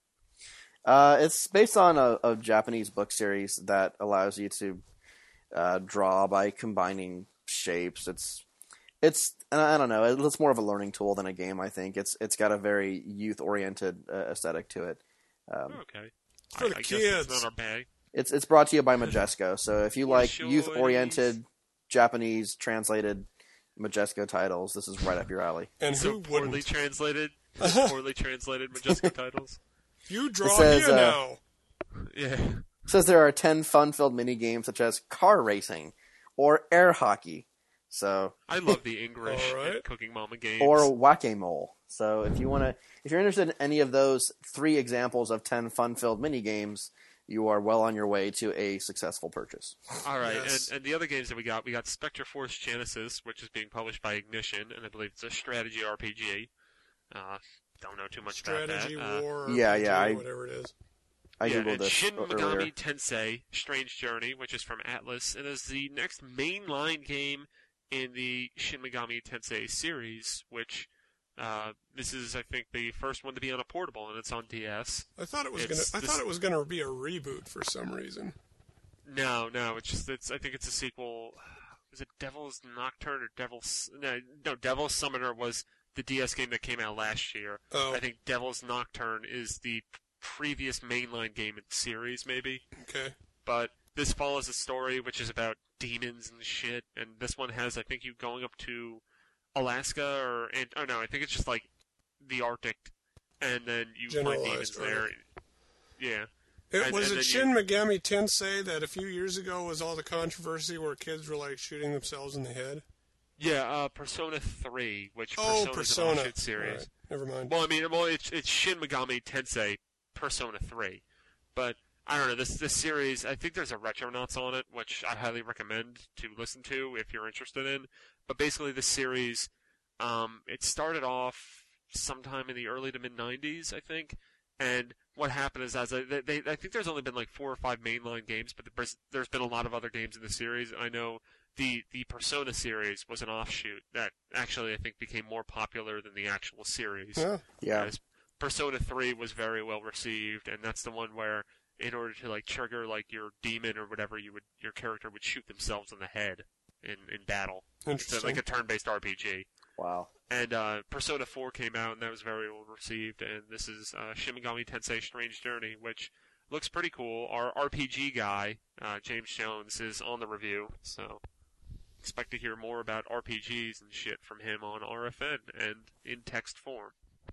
Uh, it's based on a, a Japanese book series that allows you to uh, draw by combining shapes. It's it's I don't know. It's more of a learning tool than a game. I think it's it's got a very youth oriented uh, aesthetic to it. Um, Okay. For I, the I guess kids. it's not our bag. It's it's brought to you by Majesco. So if you For like sure youth it oriented Japanese translated Majesco titles, this is right up your alley. And So who poorly wouldn't? translated, poorly translated Majesco titles. You draw says, here uh, now. Yeah. It says there are ten fun-filled mini games such as car racing or air hockey. So I love the English All right. and Cooking Mama games. or whack-a-mole. So if you want to, if you're interested in any of those three examples of ten fun-filled mini games, you are well on your way to a successful purchase. All right, Yes. and, and the other games that we got, we got Spectre Force Genesis, which is being published by Ignition, and I believe it's a strategy R P G. Uh, don't know too much Strategy, about that. Uh, war, yeah, R P G, yeah, I- whatever it is. I yeah, googled and this Shin earlier. Megami Tensei Strange Journey, which is from Atlas, and is the next mainline game in the Shin Megami Tensei series, which uh, this is, I think, the first one to be on a portable, and it's on D S. I thought it was It's gonna. I this- thought it was gonna be a reboot for some reason. No, no, it's just it's. I think it's a sequel. Was it Devil's Nocturne or Devil's? No, no, Devil's Summoner was the D S game that came out last year. Oh, I think Devil's Nocturne is the previous mainline game in the series, maybe. okay. But this follows a story which is about demons and shit, and this one has, I think, you going up to Alaska or, and, oh no, I think it's just like the Arctic, and then you find demons Generalized, there. right. Yeah. It, And- was and it then Shin Megami Tensei that a few years ago was all the controversy where kids were like shooting themselves in the head? Yeah, uh, Persona three, which Oh, Persona is an Persona. offshoot series. Right. never mind. Well, I mean, well, it's it's Shin Megami Tensei Persona three, but I don't know this this series. I think there's a Retronauts on it, which I highly recommend to listen to if you're interested in. But basically, this series, um, it started off sometime in the early to mid nineties, I think. And what happened is, as I, they, they, I think there's only been like four or five mainline games, but there's, there's been a lot of other games in the series. I know the the Persona series was an offshoot that actually I think became more popular than the actual series. Yeah. Yeah. As Persona three was very well received, and that's the one where, in order to like trigger like your demon or whatever, you would your character would shoot themselves in the head in in battle. It's Interesting. like a turn-based R P G. Wow. And uh, Persona four came out, and that was very well received. And this is uh, Shin Megami Tensei Strange Journey, which looks pretty cool. Our R P G guy, uh, James Jones, is on the review, so expect to hear more about R P Gs and shit from him on R F N and in text form.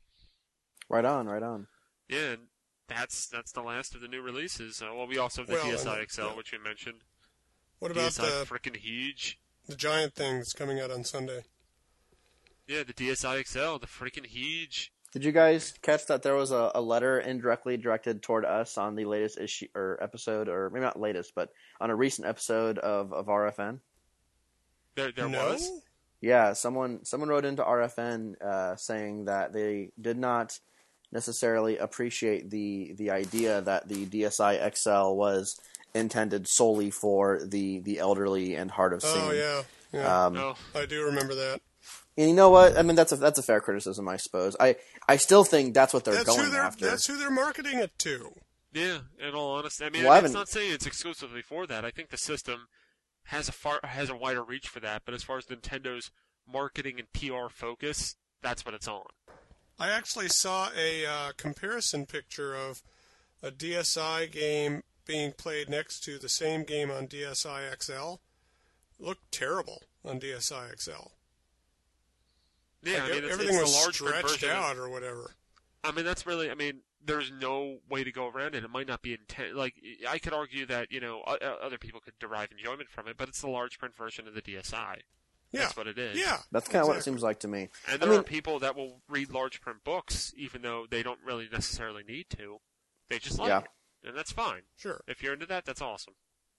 Right on, right on. Yeah, and that's that's the last of the new releases. Uh, well, we also have the Well, D S I and- X L, yeah. which you mentioned. What about D S I the, frickin' huge. the giant thing that's coming out on Sunday? Yeah, the D S I X L, the freaking huge. Did you guys catch that there was a, a letter indirectly directed toward us on the latest issue or episode, or maybe not latest, but on a recent episode of, of R F N? There, there no? was. Yeah, someone someone wrote into R F N uh, saying that they did not necessarily appreciate the the idea that the D S I X L was intended solely for the, the elderly and hard of seeing. Oh, yeah. yeah. Um, No. I do remember that. And you know what? I mean, that's a that's a fair criticism, I suppose. I, I still think that's what they're That's who going they're, after. that's who they're marketing it to. Yeah, in all honesty, I mean, Well, I it's haven't- not saying it's exclusively for that. I think the system has a far has a wider reach for that. But as far as Nintendo's marketing and P R focus, that's what it's on. I actually saw a uh, comparison picture of a D S I game being played next to the same game on D S I X L. Looked terrible on D S I X L. Yeah, Like, I mean, it's, everything it's was the large print stretched version. out or whatever. I mean, that's really. I mean, there's no way to go around it. It might not be intent. Like, I could argue that you know o- other people could derive enjoyment from it, but it's the large print version of the D S I. Yeah. That's what it is. Yeah. That's kind of what it exactly. seems like to me. And I there mean- are people that will read large print books, even though they don't really necessarily need to. They just like Yeah. it, and that's fine. Sure. If you're into that, that's awesome.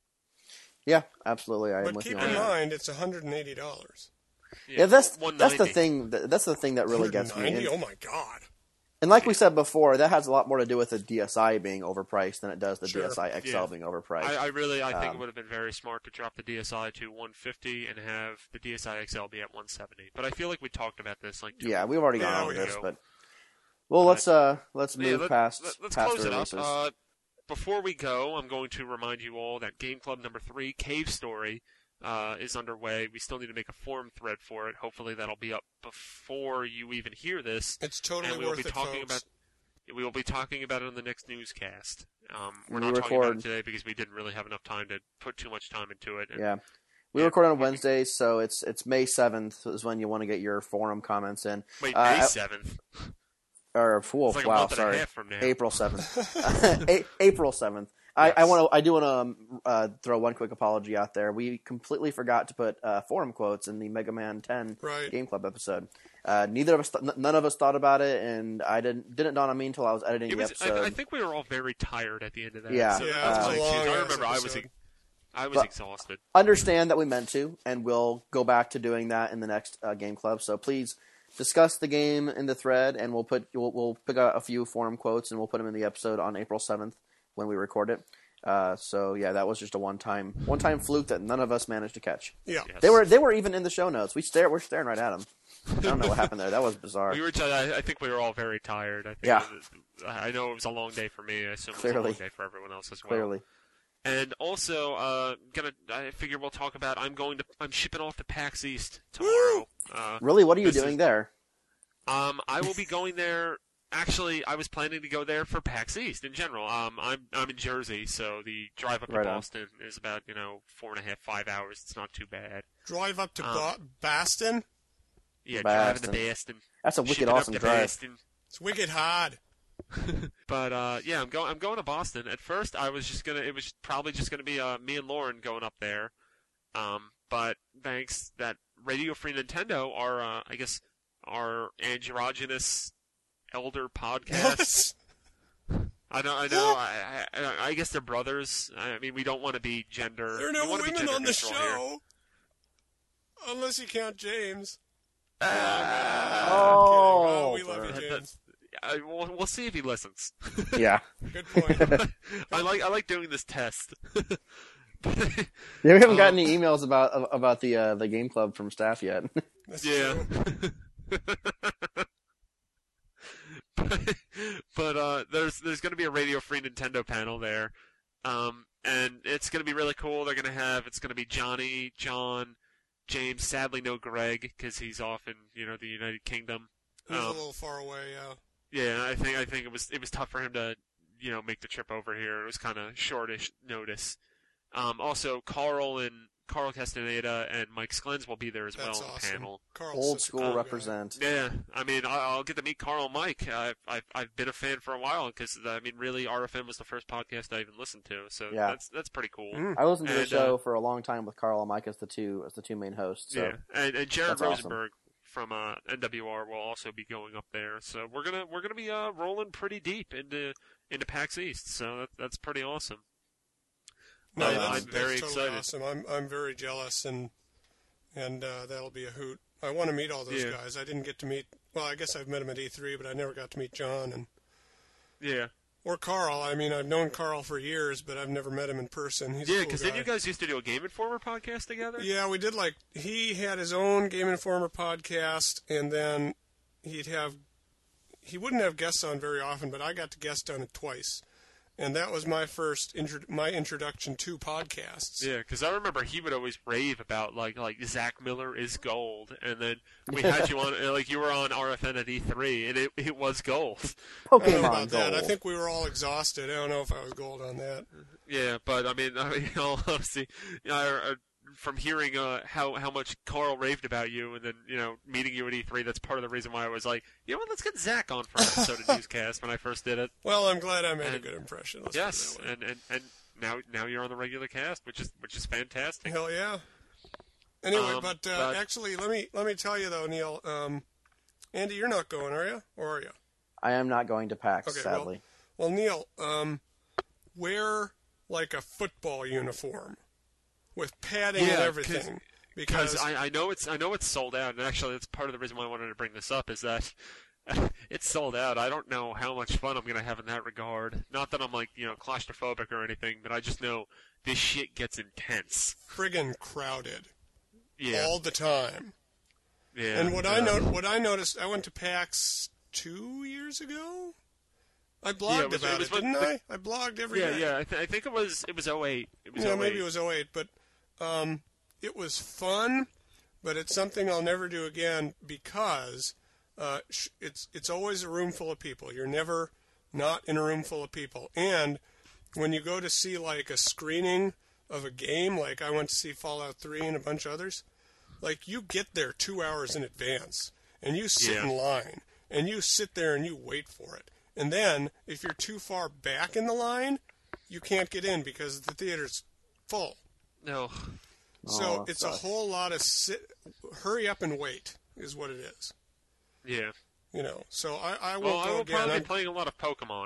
Yeah, absolutely. I am But with keep you in on that. mind, it's one hundred eighty dollars. Yeah, that's one that's the ninety. thing. that- That's the thing that really gets me. And, Oh, my God. and like we said before, that has a lot more to do with the D S I being overpriced than it does the Sure. D S I X L Yeah. being overpriced. I, I really, I think Um, it would have been very smart to drop the D S I to one fifty and have the D S I X L be at one seventy. But I feel like we talked about this like two yeah, we've already Yeah, gone we over this, have. but well, let's uh let's Yeah, move let, past let, us past close the it releases. up. Uh, before we go, I'm going to remind you all that Game Club number three, Cave Story, uh, is underway. We still need to make a forum thread for it. Hopefully, that'll be up before you even hear this. It's totally and we will worth be it, talking folks. about we will be talking about it on the next newscast. Um, we're We not talking about record- it today because we didn't really have enough time to put too much time into it. And yeah, we yeah, record on we'll be- Wednesdays, so it's it's May seventh is when you want to get your forum comments in. Wait, Uh, May I- seventh. Or whoa, It's like a wow, month and sorry, a half from now. April seventh. A- April seventh. I, I Yes. want to. I do want to um, uh, throw one quick apology out there. We completely forgot to put uh, forum quotes in the Mega Man ten Right. Game Club episode. Uh, neither of us, th- none of us thought about it, and I didn't didn't dawn on me until I was editing It the was, episode. I, I think we were all very tired at the end of that. Yeah. so Yeah, that's it was my a excuse. I long-ass remember I was, episode. ex- I was But- exhausted. Understand that we meant to, and we'll go back to doing that in the next uh, Game Club. So please discuss the game in the thread, and we'll put we'll, we'll pick out a few forum quotes, and we'll put them in the episode on April seventh when we record it. Uh, so yeah, that was just a one time one time fluke that none of us managed to catch. Yeah. Yes. They were they were even in the show notes. We stare we're staring right at them. I don't know what happened there. That was bizarre. We were. T- I I think we were all very tired. I think Yeah. it was- I know it was a long day for me. I assume it was a Clearly. long day for everyone else as well. Clearly, And also, uh, gonna. I figure we'll talk about. I'm going to. I'm shipping off to PAX East tomorrow. Uh, really, what are you This doing is- there? um, I will be going there. Actually, I was planning to go there for PAX East in general. Um, I'm I'm in Jersey, so the drive up Right to on. Boston is about you know four and a half, five hours. It's not too bad. Drive up to Um, Ba- Baston. Yeah, Boston. driving to Boston. That's a wicked shipping awesome up to drive. Boston. It's wicked hard. But uh, yeah, I'm going. I'm going to Boston. At first, I was just gonna. It was probably just gonna be uh, me and Lauren going up there. Um, but thanks that Radio Free Nintendo, our uh, I guess our androgynous elder podcast. I know, I know. I, I, I guess they're brothers. I mean, we don't want to be gender. There are no we wanna be women gender on the neutral show, here. unless you count James. Uh, Oh, oh, we love you, that- James. that's- I, we'll, we'll see if he listens. Yeah. Good point. I like I like doing this test. Yeah, we haven't got Um, any emails about about the uh, the game club from staff yet. That's Yeah. true. but but uh, there's there's going to be a Radio Free Nintendo panel there, um, and it's going to be really cool. They're going to have it's going to be Johnny, John, James. Sadly, no Greg because he's off in you know the United Kingdom. He's a Um, little far away, yeah. Yeah, I think I think it was it was tough for him to you know make the trip over here. It was kind of shortish notice. Um, also, Carl and Carl Castaneda and Mike Sklens will be there as That's well on awesome. the panel. Carl's Old such a school cool guy. represent. Yeah, I mean, I- I'll get to meet Carl and Mike. I've I've, I've been a fan for a while because I mean, really, R F M was the first podcast I even listened to, so Yeah. that's that's pretty cool. Mm. I listened to the And, show uh, for a long time with Carl and Mike as the two as the two main hosts. So Yeah, and, and Jared that's awesome. Rosenberg from uh, N W R will also be going up there. So we're gonna we're gonna be uh, rolling pretty deep into into PAX East. So that, that's pretty awesome. No, I- that's, I'm that's very totally excited. awesome. I'm I'm very jealous, and and uh, that'll be a hoot. I want to meet all those Yeah. guys. I didn't get to meet. Well, I guess I've met them at E three, but I never got to meet John and Yeah, or Carl. I mean, I've known Carl for years, but I've never met him in person. He's a yeah, cool because guy. then you guys used to do a Game Informer podcast together. Yeah, we did like he had his own Game Informer podcast, and then he'd have he wouldn't have guests on very often, but I got to guest on it twice, and that was my first intro, my introduction to podcasts. Yeah, because I remember he would always rave about like like Zach Miller is gold, and then we had you on uh, like you were on R F N at E three, and it it was gold. I don't know Pokemon about Gold. that. I think we were all exhausted. I don't know if I was gold on that. Yeah, but I mean, I mean, in all honesty, you know, I, I, from hearing uh, how how much Carl raved about you, and then you know meeting you at E three, that's part of the reason why I was like, you know what, let's get Zach on for an episode of Newscast when I first did it. Well, I'm glad I made a And- good impression. Let's put it Yes, that way. and, and and now now you're on the regular cast, which is which is fantastic. Hell yeah. Anyway, Um, but, uh, but- actually, let me let me tell you though, Neil. Um, Andy, you're not going, are you? Or are you? I am not going to PAX, Okay, well- sadly. Well, Neil, um, wear like a football uniform with padding and Yeah, 'cause- everything. Because Because I, I know it's I know it's sold out, and actually that's part of the reason why I wanted to bring this up is that it's sold out. I don't know how much fun I'm gonna have in that regard. Not that I'm like you know claustrophobic or anything, but I just know this shit gets intense. friggin' crowded Yeah, all the time. yeah. And what I uh, know, what I noticed, I went to PAX two years ago. I blogged Yeah, it was- it about was it, when didn't the- I? I blogged every Yeah, day. yeah. I, th- I think it was it was oh eight. It was Yeah, oh eight. maybe it was oh eight, but um, it was fun. But it's something I'll never do again because uh, sh- it's it's always a room full of people. You're never not in a room full of people. And when you go to see like a screening of a game, like I went to see Fallout three and a bunch of others, like you get there two hours in advance and you sit Yeah. in line and you sit there and you wait for it. And then if you're too far back in the line, you can't get in because the theater's full. No. So Oh, it's a sucks. whole lot of sit, hurry up and wait is what it is. Yeah. You know. So I, I Well, won't I go will again. probably I'm- be playing a lot of Pokemon.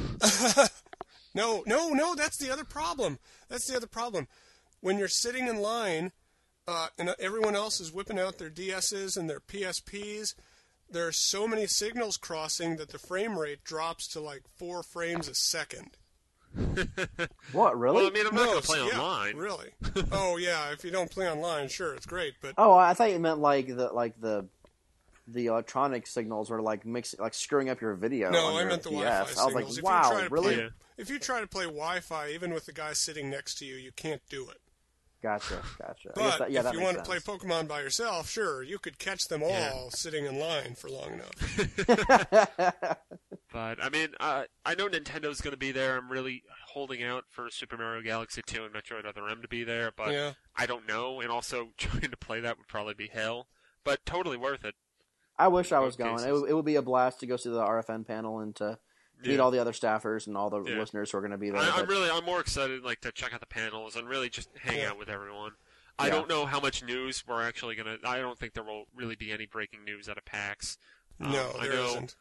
no, no, no. That's the other problem. That's the other problem. When you're sitting in line, uh, and everyone else is whipping out their D S's and their P S Ps, there are so many signals crossing that the frame rate drops to like four frames a second. What, really? Well, I mean, I'm not no, going to play yeah, online. Really? Oh yeah. If you don't play online, sure, it's great. But Oh, I thought you meant like the like the the electronic signals were like mixing, like screwing up your video. no, on I your meant the P S. Wi-Fi I was signals. like, If you wow, try to really? play- Yeah. If you try to play Wi-Fi, even with the guy sitting next to you, you can't do it. Gotcha, gotcha. I But guess that, yeah, if that you makes want to play sense. Pokemon by yourself, sure, you could catch them all Yeah. sitting in line for long enough. But I mean, uh, I know Nintendo's going to be there. I'm really holding out for Super Mario Galaxy two and Metroid Other M to be there, but Yeah. I don't know. And also, trying to play that would probably be hell. But totally worth it. I wish I was both going. cases. It, would- it would be a blast to go see the R F N panel and to meet Yeah. all the other staffers and all the Yeah. listeners who are going to be there. I, I'm but- really, I'm more excited like to check out the panels and really just hang Yeah. out with everyone. I Yeah. don't know how much news we're actually gonna. I don't think there will really be any breaking news out of PAX. Um, No, I there know isn't.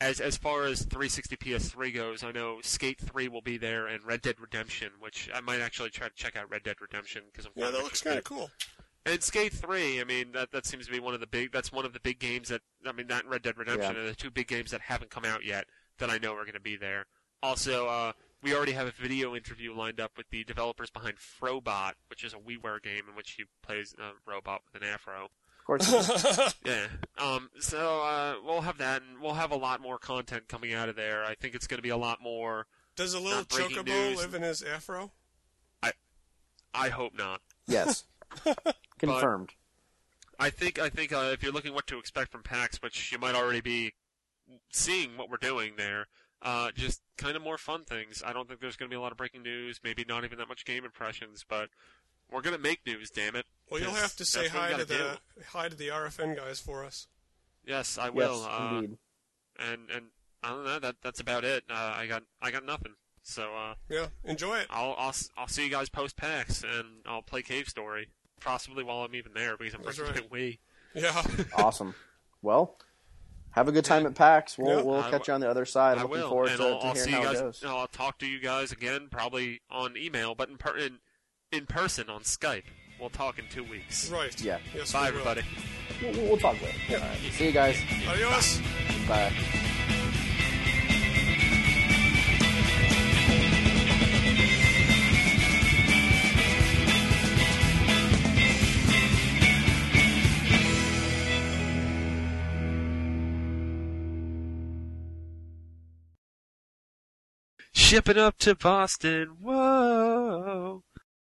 as as far as three sixty P S three goes, I know Skate three will be there and Red Dead Redemption, which I might actually try to check out Red Dead Redemption because I'm Yeah, kind that of looks kind of cool. And Skate three, I mean, that that seems to be one of the big. That's one of the big games that I mean, that and Red Dead Redemption Yeah. are the two big games that haven't come out yet that I know are going to be there. Also, uh, we already have a video interview lined up with the developers behind Frobot, which is a WiiWare game in which he plays a robot with an afro. Of course. Yeah. Um. So uh, we'll have that, and we'll have a lot more content coming out of there. I think it's going to be a lot more. Does a little Not breaking chocobo news. live in his afro? I hope not. Yes. Confirmed. I think I think uh, if you're looking what to expect from PAX, which you might already be seeing what we're doing there, uh, just kind of more fun things. I don't think there's going to be a lot of breaking news, maybe not even that much game impressions, but we're going to make news, damn it. Well, you'll 'cause have to say that's what we hi to gotta the hi to the R F N guys for us. do. Yes, I will. Yes, uh, indeed. and and I don't know. That that's about it. Uh, I got I got nothing. So uh, Yeah, enjoy it. I'll I'll s- I'll see you guys post PAX, and I'll play Cave Story, possibly while I'm even there because I'm That's bringing right. my Wii. Yeah. Awesome. Well, have a good time at PAX. We'll Yeah. we'll I catch w- you on the other side. I Looking will, forward and to, I'll, to I'll hearing see you how guys. it goes. I'll talk to you guys again, probably on email, but in per- in, in person on Skype. We'll talk in two weeks. Right. Yeah. Yes, Bye, we will. everybody. We'll, we'll talk later. Yeah. All right. See you guys. Adios. Bye. Shipping up to Boston, whoa.